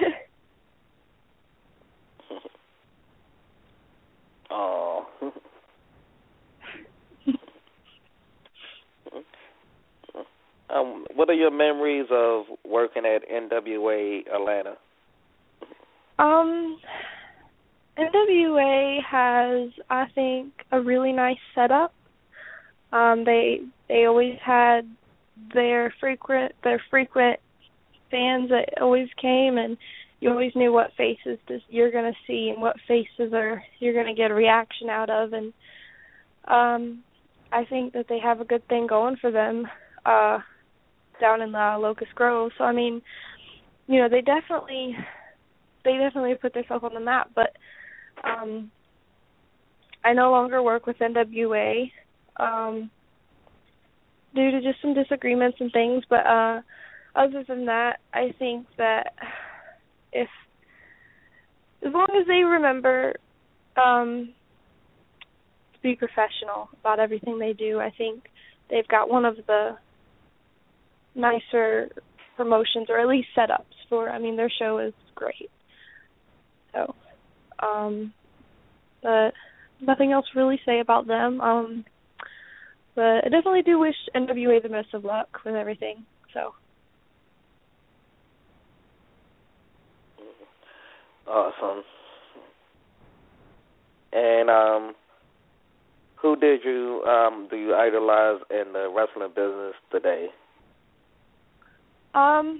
Oh. um, what are your memories of working at N W A Atlanta? Um, N W A has, I think, a really nice setup. Um, they they always had their frequent their frequent fans that always came, and you always knew what faces this, you're going to see and what faces are you're going to get a reaction out of. And um, I think that they have a good thing going for them uh, down in the Locust Grove. So I mean, you know, they definitely they definitely put themselves on the map. But um, I no longer work with N W A um, due to just some disagreements and things. But uh, other than that, I think that if as long as they remember um, to be professional about everything they do, I think they've got one of the nicer promotions, or at least setups for. I mean, their show is great. So, um, but nothing else to really say about them. Um, but I definitely do wish N W A the best of luck with everything. So. Awesome. And um, who did you um, do you idolize in the wrestling business today? Um.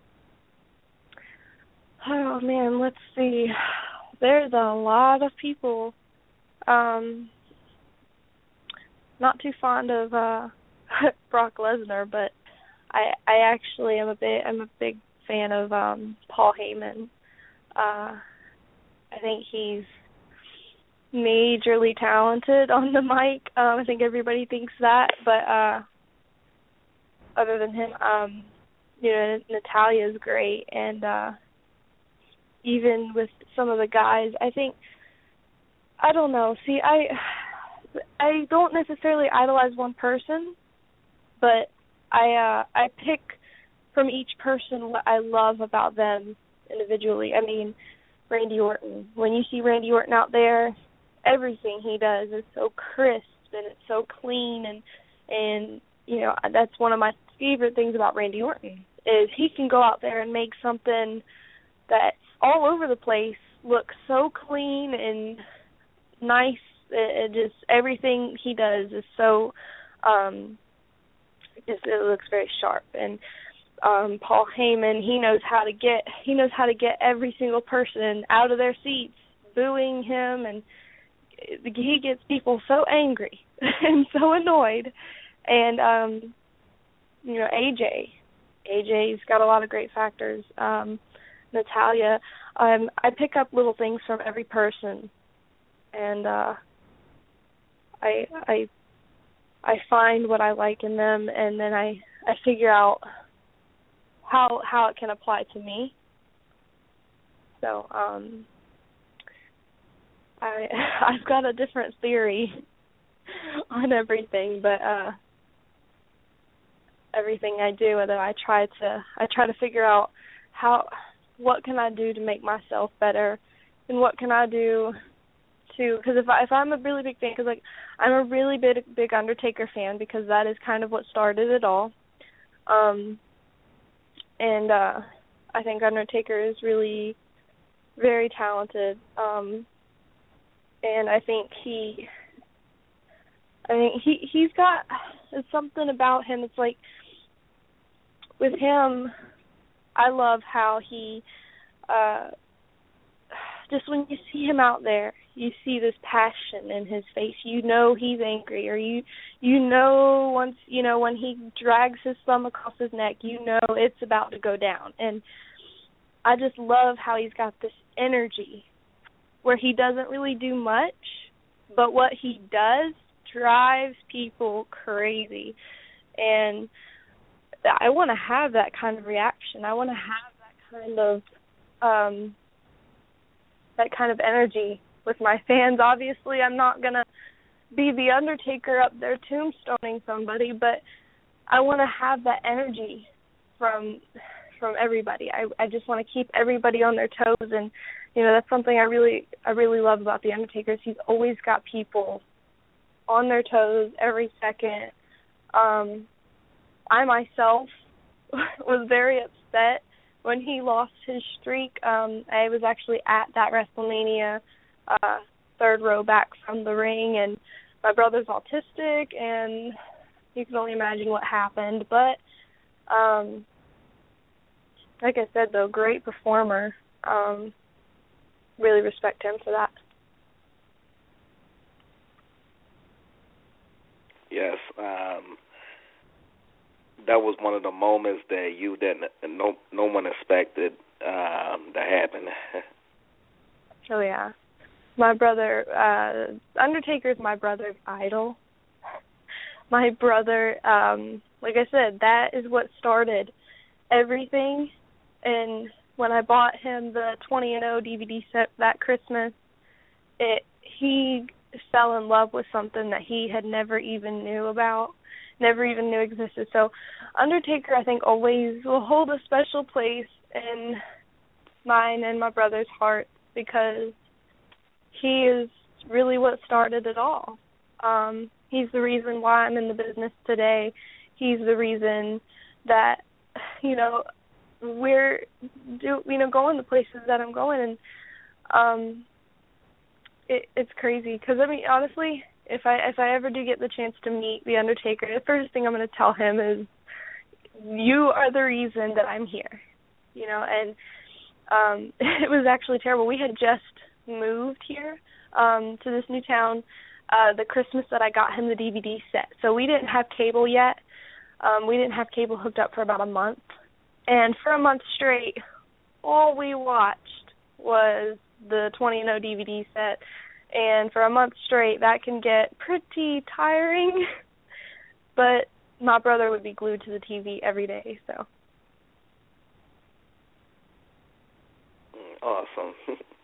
Oh man, let's see. There's a lot of people. Um. Not too fond of uh, Brock Lesnar, but I I actually am a big I'm a big fan of um, Paul Heyman. Uh, I think he's majorly talented on the mic. Um, I think everybody thinks that, but uh, other than him, um, you know, Natalya's great, and uh, even with some of the guys, I think I don't know. See, I I don't necessarily idolize one person, but I uh, I pick from each person what I love about them individually. I mean, Randy Orton. When you see Randy Orton out there, everything he does is so crisp and it's so clean, and and you know, that's one of my favorite things about Randy Orton is he can go out there and make something that's all over the place look so clean and nice. It, it just everything he does is so um just, it looks very sharp. And Um, Paul Heyman, he knows how to get he knows how to get every single person out of their seats, booing him, and he gets people so angry and so annoyed. And um, you know, A J, A J's got a lot of great factors. Um, Natalya, um, I pick up little things from every person, and uh, I I I find what I like in them, and then I I figure out how how it can apply to me. So um, I I've got a different theory on everything, but uh, everything I do, whether I try to I try to figure out how what can I do to make myself better, and what can I do to, because if I if I'm a really big fan, because like I'm a really big big Undertaker fan, because that is kind of what started it all. Um. And uh, I think Undertaker is really very talented, um, and I think he, I think he he's got something about him. It's like with him, I love how he, uh, just when you see him out there, you see this passion in his face. You know he's angry, or you you know once you know when he drags his thumb across his neck, you know it's about to go down. And I just love how he's got this energy where he doesn't really do much, but what he does drives people crazy. And I want to have that kind of reaction. I want to have that kind of um, that kind of energy with my fans. Obviously, I'm not gonna be the Undertaker up there tombstoning somebody, but I want to have that energy from from everybody. I I just want to keep everybody on their toes, and you know that's something I really I really love about the Undertaker. Is he's always got people on their toes every second. Um, I myself was very upset when he lost his streak. Um, I was actually at that WrestleMania, uh, third row back from the ring, and my brother's autistic, and you can only imagine what happened. But um, like I said, though, great performer. Um, really respect him for that. Yes, um, that was one of the moments that you didn't, no, no one expected um, to happen. Oh yeah, my brother, uh, Undertaker's my brother's idol. My brother, um, like I said, that is what started everything. And when I bought him the twenty and oh D V D set that Christmas, it he fell in love with something that he had never even knew about, never even knew existed. So Undertaker, I think, always will hold a special place in mine and my brother's heart because he is really what started it all. Um, he's the reason why I'm in the business today. He's the reason that, you know, we're do you know going the places that I'm going, and um, it, it's crazy because I mean honestly, if I if I ever do get the chance to meet the Undertaker, the first thing I'm going to tell him is, "You are the reason that I'm here," you know. And um, it was actually terrible. We had just moved here um, to this new town uh, the Christmas that I got him the D V D set, so we didn't have cable yet. Um, we didn't have cable hooked up for about a month. And for a month straight, all we watched was the twenty and oh D V D set. And for a month straight, that can get pretty tiring. But my brother would be glued to the T V every day, so. Awesome.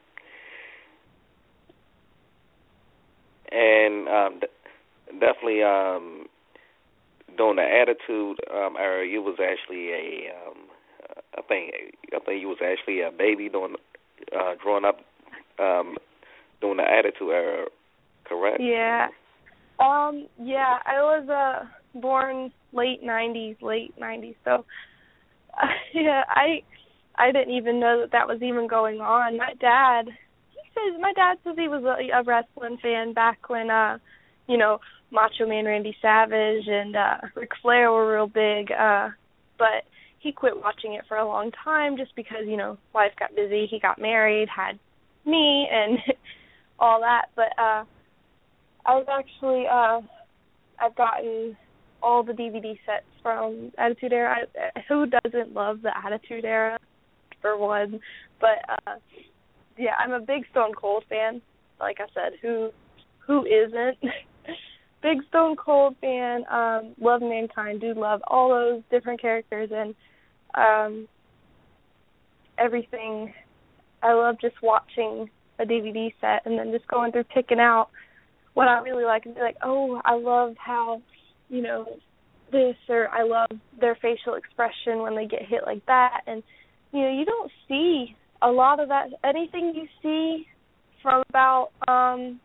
And um, definitely um, during the Attitude um, era, you was actually a, um, I think, I think you was actually a baby during, uh, growing up um, during the Attitude era, correct? Yeah. Um. Yeah, I was uh, born late nineties, late nineties. So, uh, yeah, I I didn't even know that that was even going on. My dad, he says, my dad says he was a, a wrestling fan back when, uh, you know, Macho Man Randy Savage and uh, Ric Flair were real big, uh, but he quit watching it for a long time just because, you know, life got busy. He got married, had me, and all that. But uh, I was actually, uh, I've gotten all the D V D sets from Attitude Era. I, who doesn't love the Attitude Era, for one? But, uh, yeah, I'm a big Stone Cold fan. Like I said, who who isn't? Big Stone Cold fan, um, love Mankind, do love all those different characters and um, everything. I love just watching a D V D set and then just going through picking out what I really like and be like, oh, I love how, you know, this, or I love their facial expression when they get hit like that. And, you know, you don't see a lot of that. Anything you see from about um,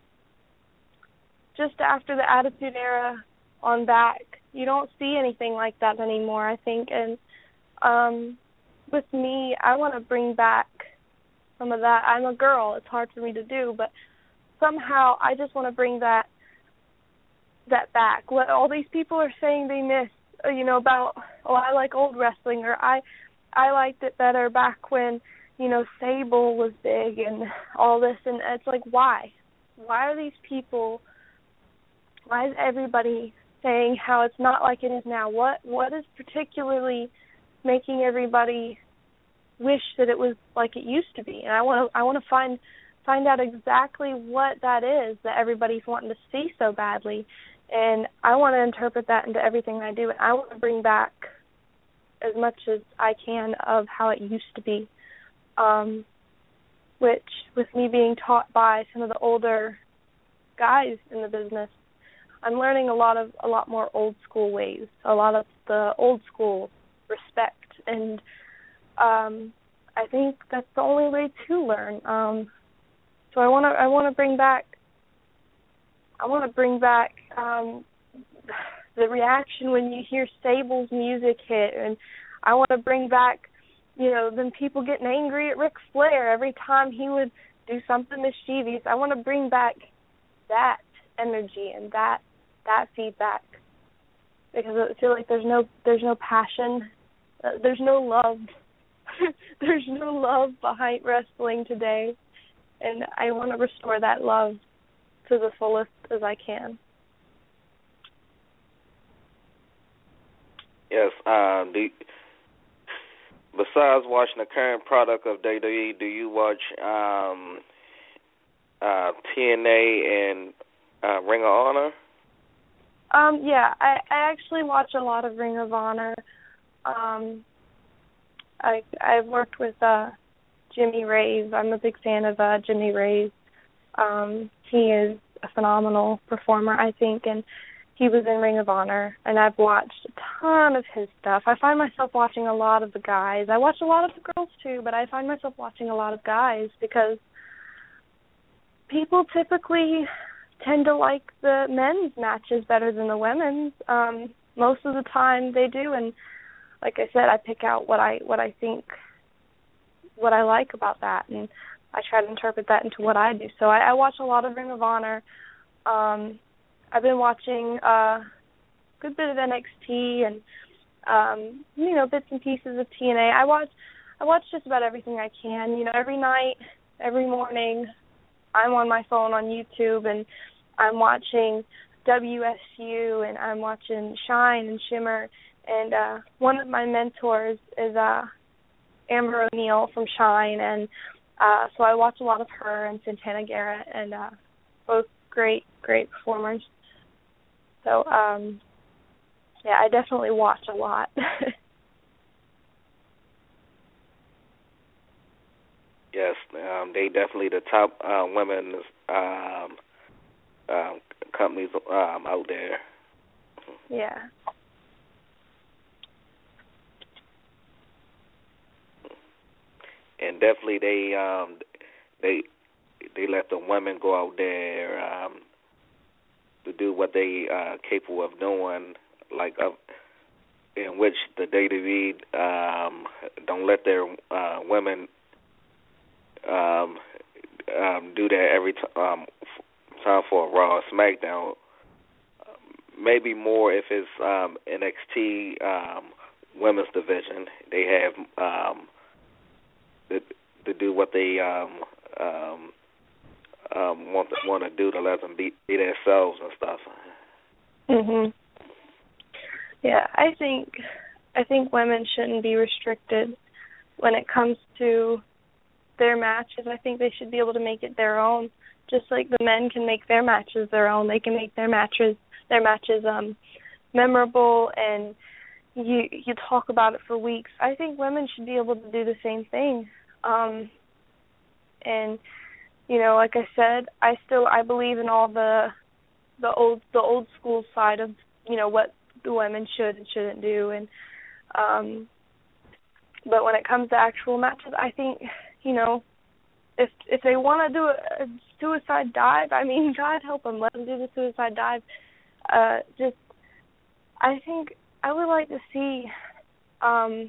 just after the Attitude Era on back, you don't see anything like that anymore, I think. And um, with me, I want to bring back some of that. I'm a girl. It's hard for me to do, but somehow I just want to bring that that back. What all these people are saying they miss, you know, about, oh, I like old wrestling, or I I liked it better back when, you know, Sable was big and all this. And it's like, why? Why are these people, why is everybody saying how it's not like it is now? What What is particularly making everybody wish that it was like it used to be? And I want to I want to find find out exactly what that is that everybody's wanting to see so badly. And I want to interpret that into everything I do. And I want to bring back as much as I can of how it used to be, um, which with me being taught by some of the older guys in the business, I'm learning a lot of a lot more old school ways, a lot of the old school respect, and um, I think that's the only way to learn. Um, so I want to I want to bring back I want to bring back um, the reaction when you hear Sable's music hit, and I want to bring back, you know, them people getting angry at Ric Flair every time he would do something mischievous. I want to bring back that energy and that that feedback, because I feel like there's no there's no passion, uh, there's no love, there's no love behind wrestling today, and I want to restore that love to the fullest as I can. Yes. Um, do you, besides watching the current product of W W E, do you watch um, uh, T N A and uh, Ring of Honor? Um, yeah, I, I actually watch a lot of Ring of Honor. Um, I I've worked with uh, Jimmy Rave. I'm a big fan of uh, Jimmy Rave. Um, he is a phenomenal performer, I think, and he was in Ring of Honor, and I've watched a ton of his stuff. I find myself watching a lot of the guys. I watch a lot of the girls, too, but I find myself watching a lot of guys because people typically tend to like the men's matches better than the women's. Um, most of the time they do, and like I said, I pick out what I what I think, what I like about that, and I try to interpret that into what I do. So I, I watch a lot of Ring of Honor. Um, I've been watching uh, a good bit of N X T and um, you know, bits and pieces of T N A. I watch I watch just about everything I can. You know, every night, every morning, I'm on my phone on YouTube, and I'm watching W S U, and I'm watching Shine and Shimmer, and uh, one of my mentors is uh, Amber O'Neil from Shine, and uh, so I watch a lot of her and Santana Garrett, and uh, both great, great performers. So, um, yeah, I definitely watch a lot. Yes, um, they definitely the top uh, women's um, um, companies um, out there. Yeah. And definitely they um, they they let the women go out there um, to do what they uh, capable of doing, like uh, in which the W W E um, don't let their uh, women um, um, do that every t- um, f- time for a Raw or SmackDown. Maybe more if it's um, N X T um, women's division. They have um, to, to do what they um, um, um, want to, want to do to let them be, be themselves and stuff. Mhm. Yeah, I think I think women shouldn't be restricted when it comes to their matches. I think they should be able to make it their own, just like the men can make their matches their own. They can make their matches their matches um, memorable, and you you talk about it for weeks. I think women should be able to do the same thing. Um, and you know, like I said, I still I believe in all the the old the old school side of, you know, what the women should and shouldn't do, and um, but when it comes to actual matches, I think, you know, if if they want to do a, a suicide dive, I mean, God help them, let them do the suicide dive. Uh, just, I think I would like to see um,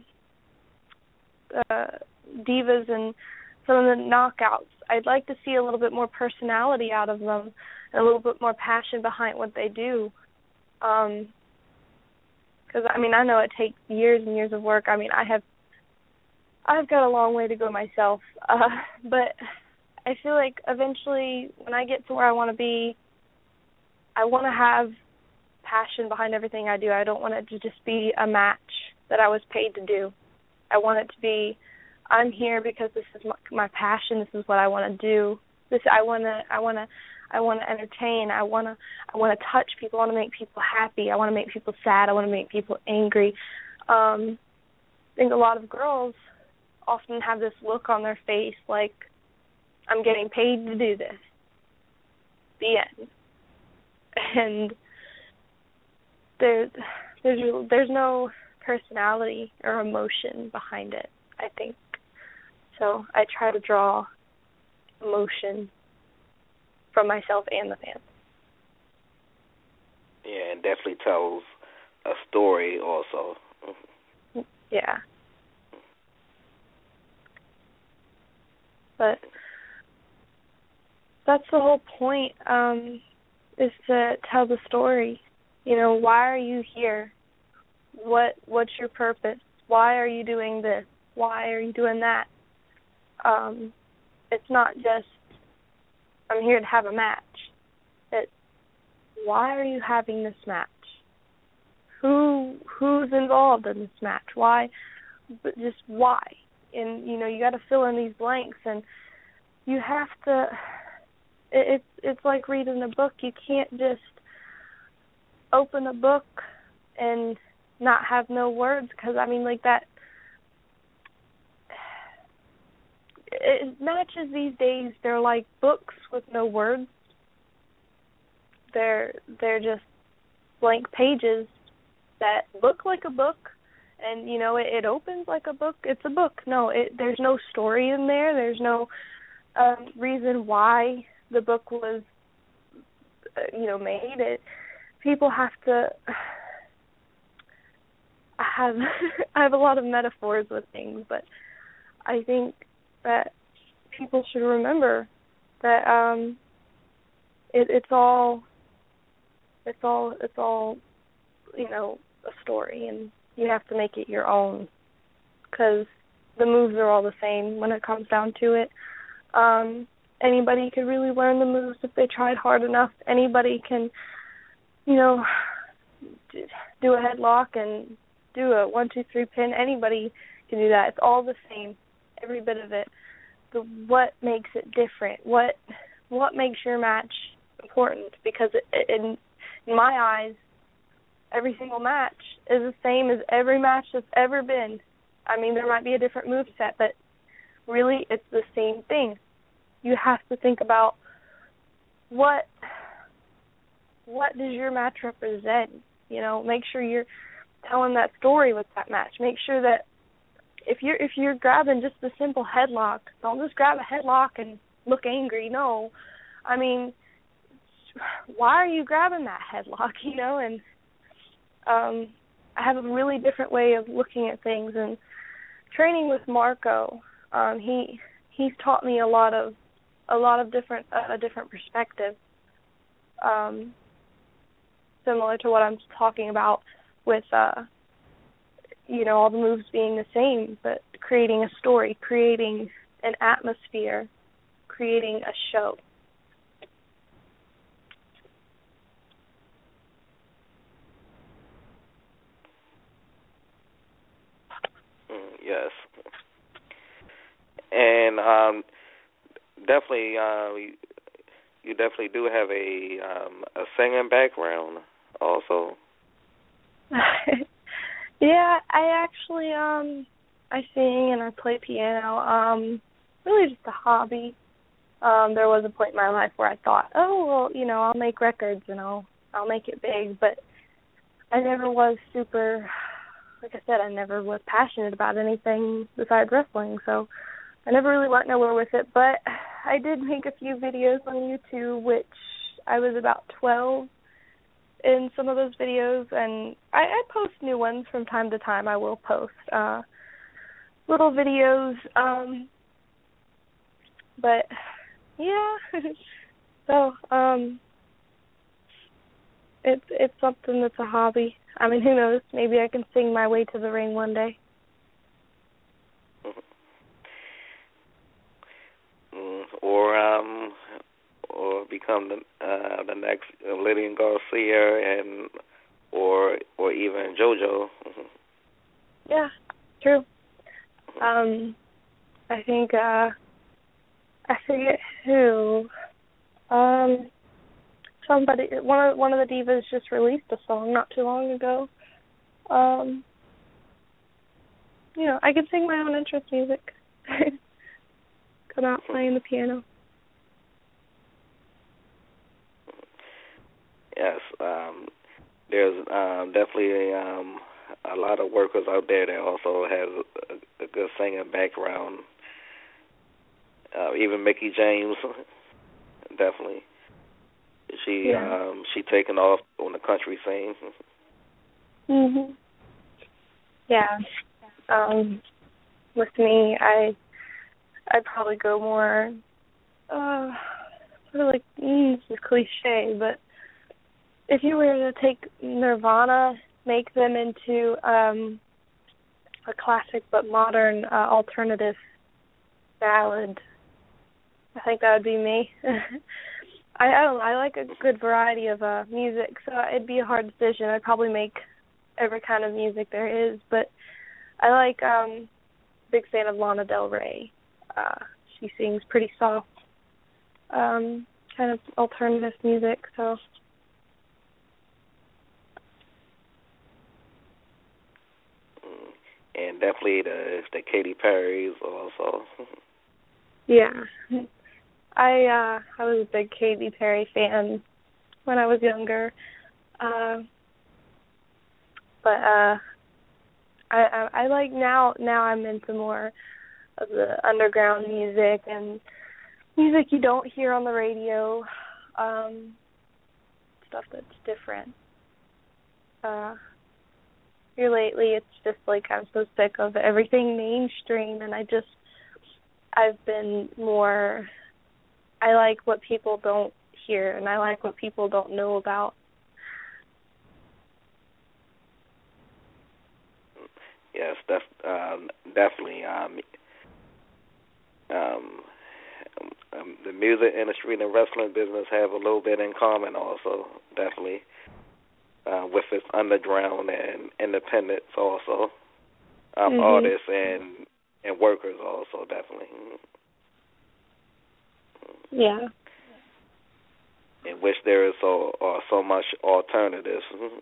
uh, divas and some of the knockouts. I'd like to see a little bit more personality out of them and a little bit more passion behind what they do. Um, because, I mean, I know it takes years and years of work. I mean, I have, I've got a long way to go myself. Uh, but I feel like eventually when I get to where I want to be, I want to have passion behind everything I do. I don't want it to just be a match that I was paid to do. I want it to be, I'm here because this is my, my passion. This is what I want to do. This I want to. I want to. I want to entertain. I want to. I want to touch people. I want to make people happy. I want to make people sad. I want to make people angry. Um, I think a lot of girls often have this look on their face like, I'm getting paid to do this. The end. And there's there's there's no personality or emotion behind it, I think. So I try to draw emotion from myself and the fans. Yeah, and definitely tells a story also. Yeah. But that's the whole point, um, is to tell the story. You know, why are you here? What What's your purpose? Why are you doing this? Why are you doing that? Um, it's not just, I'm here to have a match. It's, why are you having this match? Who Who's involved in this match? Why? But just why? And, you know, you got to fill in these blanks, and you have to, it, it's, it's like reading a book. You can't just open a book and not have no words, because, I mean, like that, it, matches these days, they're like books with no words. They're they're just blank pages that look like a book, and you know it, it opens like a book. It's a book. No, it there's no story in there. There's no um, reason why the book was uh, you know made. It people have to. I have I have a lot of metaphors with things, but I think that people should remember that um, it, it's all it's all it's all you know a story, and you have to make it your own, because the moves are all the same when it comes down to it. Um, anybody could really learn the moves if they tried hard enough. Anybody can, you know, do a headlock and do a one, two, three pin. Anybody can do that. It's all the same, every bit of it. The what makes it different? What what makes your match important? Because it, it, in in my eyes, every single match is the same as every match that's ever been. I mean, there might be a different moveset, but really, it's the same thing. You have to think about what what does your match represent. You know, make sure you're telling that story with that match. Make sure that if you're if you're grabbing just a simple headlock, don't just grab a headlock and look angry. No, I mean, why are you grabbing that headlock? You know, and um, I have a really different way of looking at things. And training with Marco, um, he he's taught me a lot of a lot of different uh, a different perspective, um, similar to what I'm talking about with uh, you know all the moves being the same, but creating a story, creating an atmosphere, creating a show. Yes, and um, definitely, uh, you, you definitely do have a um, a singing background, also. Yeah, I actually um, I sing and I play piano. Um, really just a hobby. Um, there was a point in my life where I thought, oh well, you know, I'll make records and I'll I'll make it big, but I never was super. Like I said, I never was passionate about anything besides wrestling, so I never really went nowhere with it. But I did make a few videos on YouTube, which I was about twelve in some of those videos, and I, I post new ones from time to time. I will post uh, little videos, um, but yeah, so um, it's it's something that's a hobby. I mean, who knows? Maybe I can sing my way to the ring one day. Mm, or um, or become the uh, the next Lillian Garcia, and or or even JoJo. Yeah, true. Um, I think uh, I forget who. Um. Somebody, one of one of the divas just released a song not too long ago. Um, you know, I can sing my own entrance music. Come out playing the piano. Yes, um, there's um, definitely a, um, a lot of workers out there that also have a, a good singing background. Uh, even Mickey James, definitely. She Yeah. um, she taken off on the country scene. Mhm. Yeah. Um, with me, I I'd probably go more. Uh, sort of like mm, this is cliche, but if you were to take Nirvana, make them into um, a classic but modern uh, alternative ballad, I think that would be me. I, I don't know, I like a good variety of uh, music, so it'd be a hard decision. I'd probably make every kind of music there is, but I like, um, big fan of Lana Del Rey. Uh, she sings pretty soft, um, kind of alternative music, so. And definitely the the Katy Perry's also. Yeah. I uh I was a big Katy Perry fan when I was younger. Uh but uh I, I I like now now I'm into more of the underground music and music you don't hear on the radio, um stuff that's different. Uh here lately it's just like I'm so sick of everything mainstream, and I just I've been more I like what people don't hear, and I like what people don't know about. Yes, def- um, definitely. Um, um, um, the music industry and the wrestling business have a little bit in common also, definitely, uh, with its underground and independents also, um, Mm-hmm. artists and and workers also, definitely. Yeah. In which there is so uh, so much alternatives.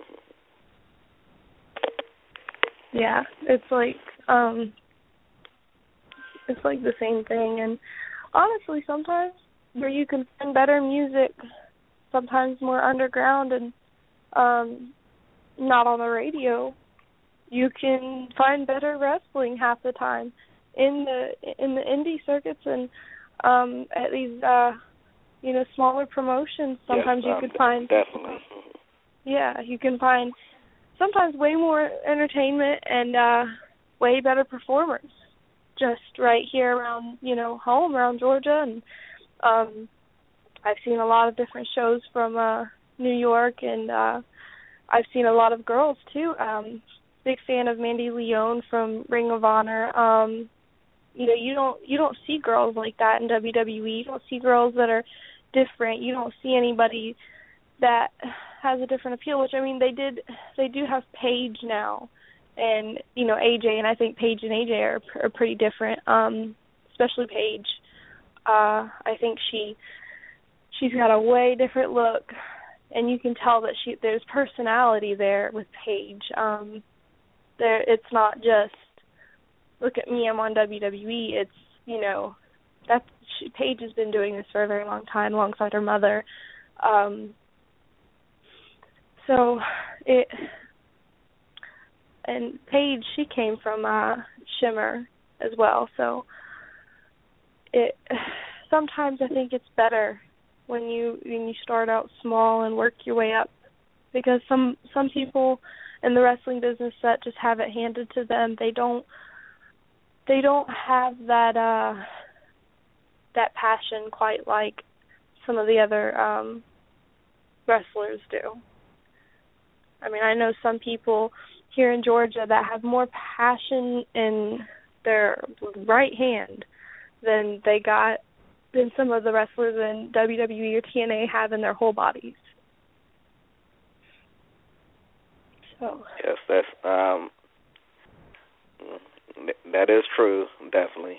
Yeah, it's like um, it's like the same thing, and honestly, sometimes where you can find better music, sometimes more underground and um, not on the radio, you can find better wrestling half the time in the in the indie circuits and um, at these uh, you know smaller promotions. Sometimes yes, you um, could find definitely. Yeah, you can find sometimes way more entertainment and uh, way better performers just right here around, you know, home, around Georgia. And um, I've seen a lot of different shows from uh, New York, and uh, I've seen a lot of girls, too. Um, big fan of Mandy Leon from Ring of Honor. Um, you know, you don't you don't see girls like that in W W E. You don't see girls that are different. You don't see anybody that has a different appeal, which I mean they did they do have Paige now, and you know A J, and I think Paige and A J are, are pretty different, um especially Paige. uh I think she she's got a way different look, and you can tell that she there's personality there with Paige. Um there it's not just look at me, I'm on W W E. It's, you know, that's she, Paige has been doing this for a very long time alongside her mother. um So it and Paige, she came from uh, Shimmer as well. So it sometimes I think it's better when you when you start out small and work your way up, because some some people in the wrestling business that just have it handed to them, they don't they don't have that uh, that passion quite like some of the other um, wrestlers do. I mean, I know some people here in Georgia that have more passion in their right hand than they got than some of the wrestlers in W W E or T N A have in their whole bodies. So yes, that's um, that is true, definitely.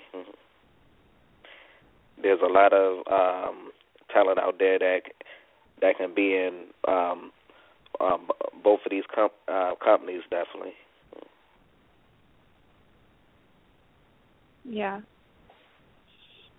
There's a lot of um, talent out there that that can be in. Um, Um, both of these com- uh, companies, definitely. yeah,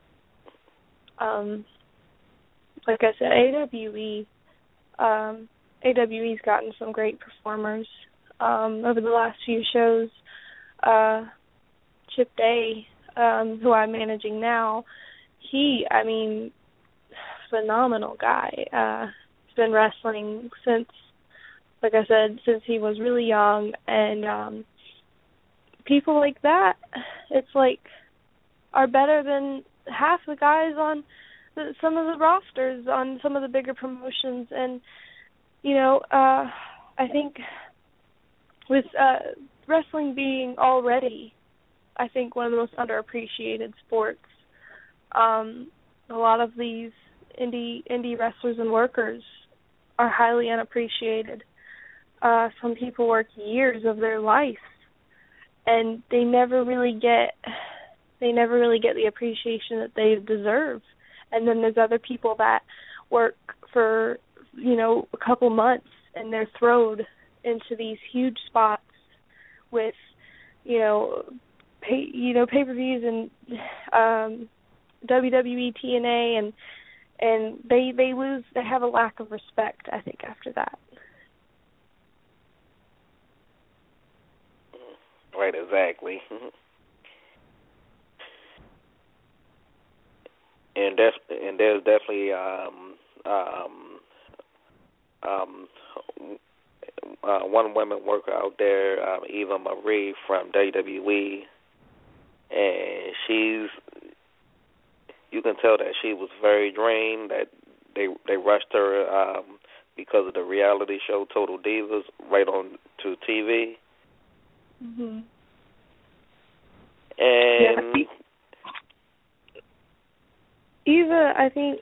um, like I said, A W E. Um, A W E's gotten some great performers um, over the last few shows. Uh, Chip Day, um, who I'm managing now, he, I mean, phenomenal guy. Uh, he's been wrestling since, like I said, since he was really young, and um, people like that, it's like, are better than half the guys on the, some of the rosters on some of the bigger promotions. And, you know, uh, I think with uh, wrestling being already, I think, one of the most underappreciated sports, um, a lot of these indie indie wrestlers and workers are highly unappreciated. Uh, some people work years of their life, and they never really get they never really get the appreciation that they deserve. And then there's other people that work for, you know, a couple months, and they're thrown into these huge spots with, you know, pay, you know, pay-per-views and um, W W E, T N A, and and they they lose. They have a lack of respect, I think, after that. Right, exactly. And def- and there's definitely um, um, um, uh, one woman worker out there, um, Eva Marie from W W E, and she's, you can tell that she was very drained, that they they rushed her um, because of the reality show Total Divas right on to T V. Mm-hmm. And yeah. Eva, I think,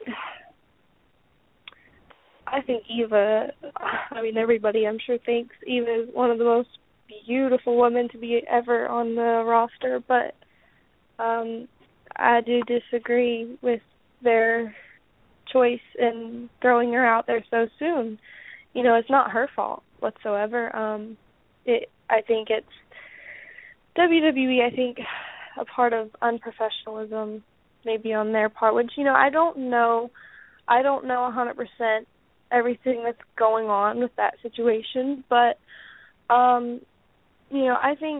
I think Eva, I mean, everybody I'm sure thinks Eva is one of the most beautiful women to be ever on the roster, but um, I do disagree with their choice in throwing her out there so soon. You know, it's not her fault whatsoever. Um, it, I think it's W W E, I think, a part of unprofessionalism maybe on their part, which, you know, I don't know. I don't know one hundred percent everything that's going on with that situation, but, um, you know, I think,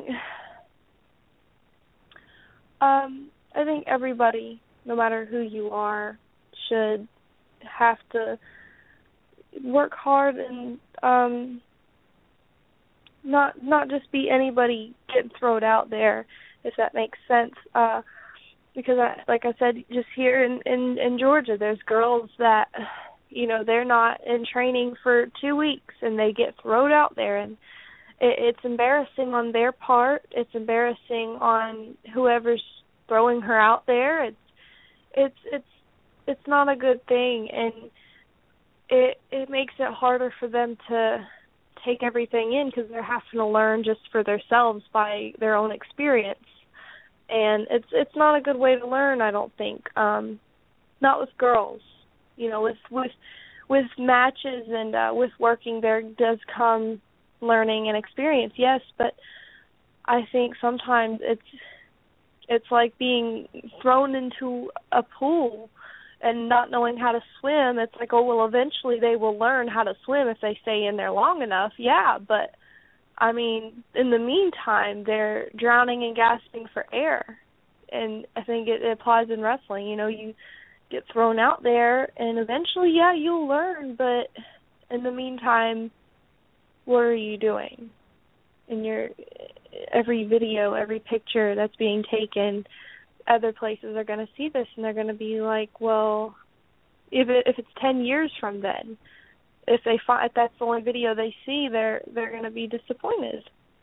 um, I think everybody, no matter who you are, should have to work hard and um, not not just be anybody getting thrown out there, if that makes sense. Uh, because, I, like I said, just here in, in, in Georgia, there's girls that, you know, they're not in training for two weeks and they get thrown out there, and it, it's embarrassing on their part. It's embarrassing on whoever's throwing her out there. It's it's it's it's not a good thing, and it it makes it harder for them to take everything in because they're having to learn just for themselves by their own experience. And it's it's not a good way to learn, I don't think. Um, not with girls. You know, with with with matches and uh, with working, there does come learning and experience, yes, but I think sometimes it's it's like being thrown into a pool and not knowing how to swim. It's like, oh, well, eventually they will learn how to swim if they stay in there long enough. Yeah, but, I mean, in the meantime, they're drowning and gasping for air. And I think it, it applies in wrestling. You know, you get thrown out there, and eventually, yeah, you'll learn, but in the meantime, what are you doing? In your every video, every picture that's being taken, other places are going to see this, and they're going to be like, well, if it, if it's ten years from then, if they find if that's the only video they see, they're they're going to be disappointed.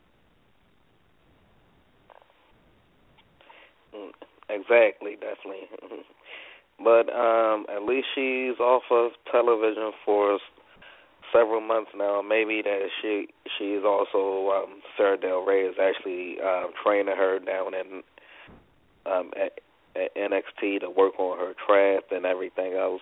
Exactly, definitely. But um, at least she's off of television for several months now. Maybe that she she's also um, Sarah Del Rey is actually um, training her down in um, at, at N X T to work on her craft and everything else.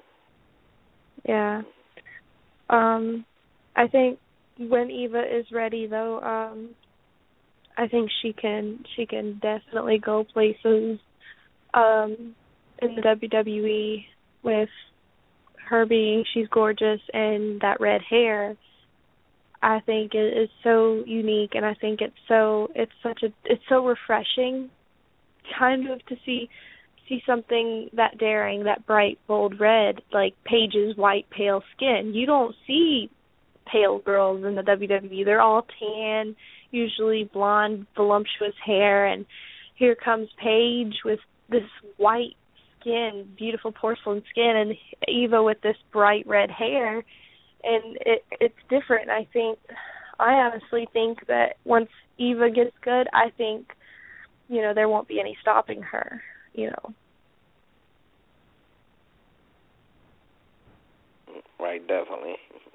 Yeah. Um, I think when Eva is ready, though, um, I think she can she can definitely go places um, in the W W E with her being she's gorgeous and that red hair, I think it is so unique, and I think it's so it's such a it's so refreshing, kind of to see see something that daring, that bright, bold red, like Paige's white, pale skin. You don't see pale girls in the W W E. They're all tan, usually blonde, voluptuous hair, and here comes Paige with this white skin, beautiful porcelain skin, and Eva with this bright red hair, and it it's different. I think, I honestly think that once Eva gets good, I think, you know, there won't be any stopping her, you know. Right, definitely.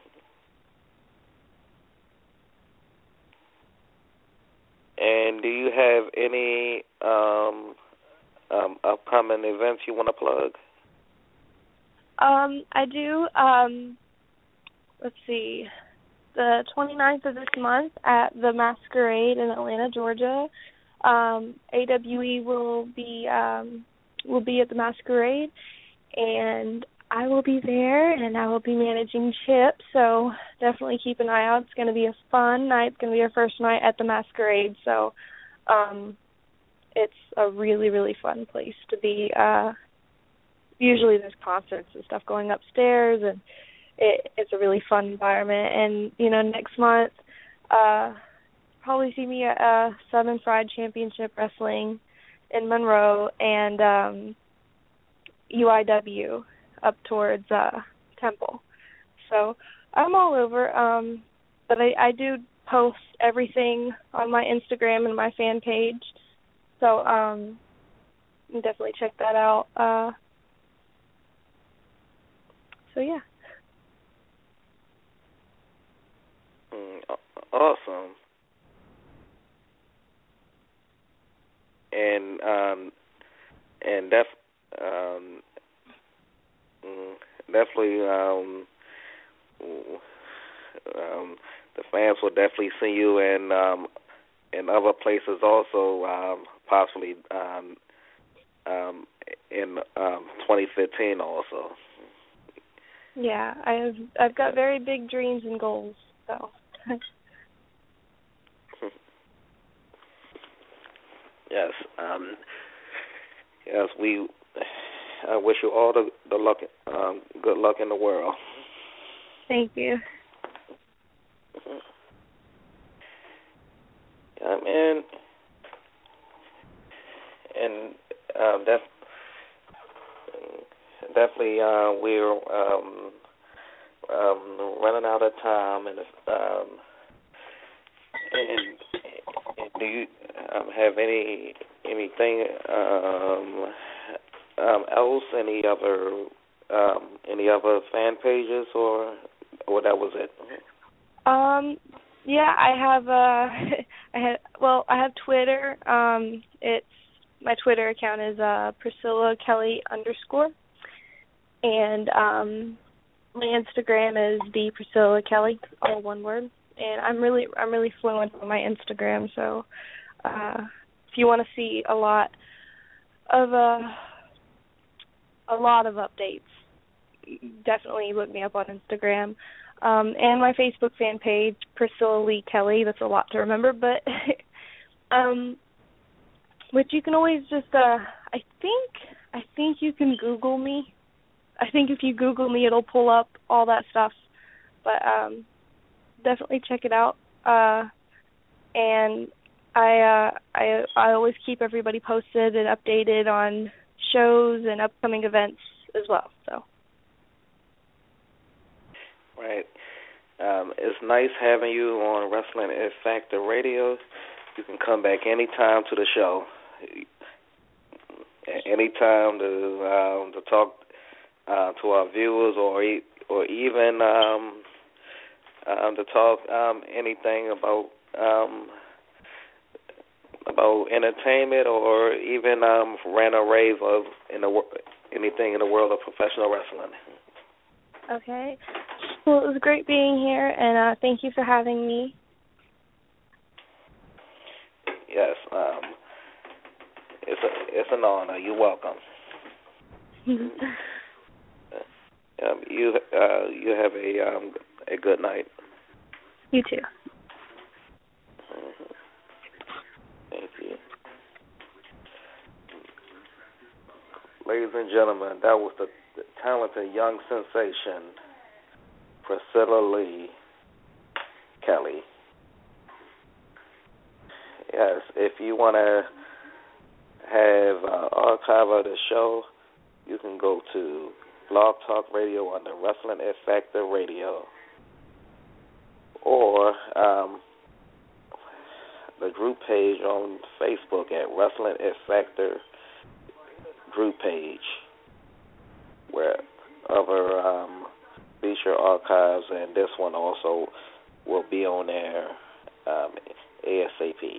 And do you have any um, um, upcoming events you want to plug? Um, I do. Um, let's see. The twenty-ninth of this month at the Masquerade in Atlanta, Georgia. Um, A W E will be um, will be at the Masquerade, and I will be there, and I will be managing Chip, so definitely keep an eye out. It's going to be a fun night. It's going to be our first night at the Masquerade, so um, it's a really, really fun place to be. Uh, usually there's concerts and stuff going upstairs, and it, it's a really fun environment. And, you know, next month, uh, probably see me at uh, Southern Fried Championship Wrestling in Monroe and um, U I W up towards uh, Temple. So I'm all over, um, but I, I do post everything on my Instagram and my fan page, so um, you can definitely check that out. Uh, so, yeah. Mm, awesome. And um, and def um, definitely um, um, the fans will definitely see you in um, in other places also, um, possibly um, um, in um, twenty fifteen also. Yeah, I've I've got very big dreams and goals, so. Yes, um, yes, we. I wish you all the the luck, um, good luck in the world. Thank you. Um, and and um, def, definitely uh, we're um, um, running out of time, and um, and, and do you um, have any anything um, um, else? Any other um, any other fan pages, or or that was it? Um. Yeah, I have. Uh, I had. Well, I have Twitter. Um, it's my Twitter account is uh, Priscilla Kelly underscore, and um, my Instagram is the Priscilla Kelly, all one word. And I'm really, I'm really fluent on my Instagram. So, uh, if you want to see a lot of uh, a lot of updates, definitely look me up on Instagram. Um, and my Facebook fan page, Priscilla Lee Kelly. That's a lot to remember, but um, which you can always just. Uh, I think I think you can Google me. I think if you Google me, it'll pull up all that stuff. But um, definitely check it out. Uh, and I uh, I I always keep everybody posted and updated on shows and upcoming events as well. So. Right. Um, it's nice having you on Wrestling X Factor Radio. You can come back anytime to the show. Anytime to um, to talk uh, to our viewers, or or even um, um, to talk um, anything about um, about entertainment, or even um, rant or rave of in the anything in the world of professional wrestling. Okay. Well, it was great being here, and uh, thank you for having me. Yes, um, it's a, it's an honor. You're welcome. Um, you uh, you have a um, a good night. You too. Mm-hmm. Thank you. Ladies and gentlemen, that was the, the talented young sensation, Priscilla Lee Kelly. Yes, if you want to have an archive of the show, you can go to Blog Talk Radio on the Wrestling X Factor Radio, or um, the group page on Facebook at Wrestling X Factor group page, where other um, feature archives and this one also will be on there um, ASAP.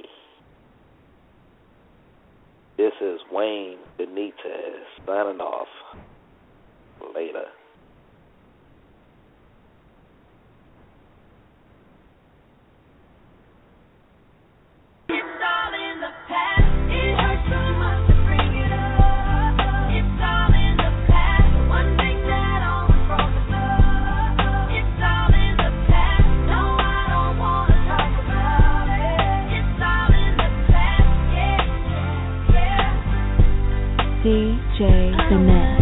This is Wayne Benitez signing off. Later. D J The Net.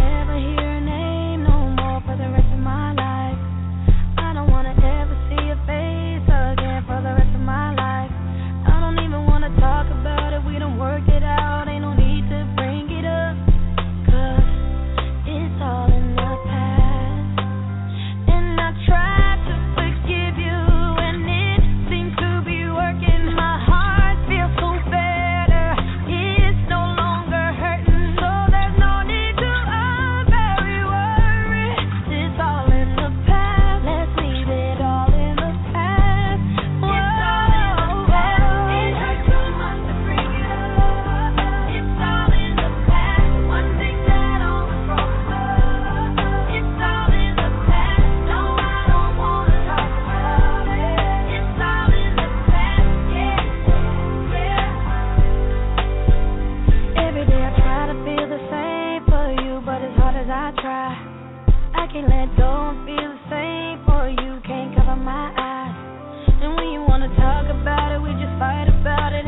can't let go and feel the same for you. Can't cover my eyes. And when you wanna talk about it, we just fight about it.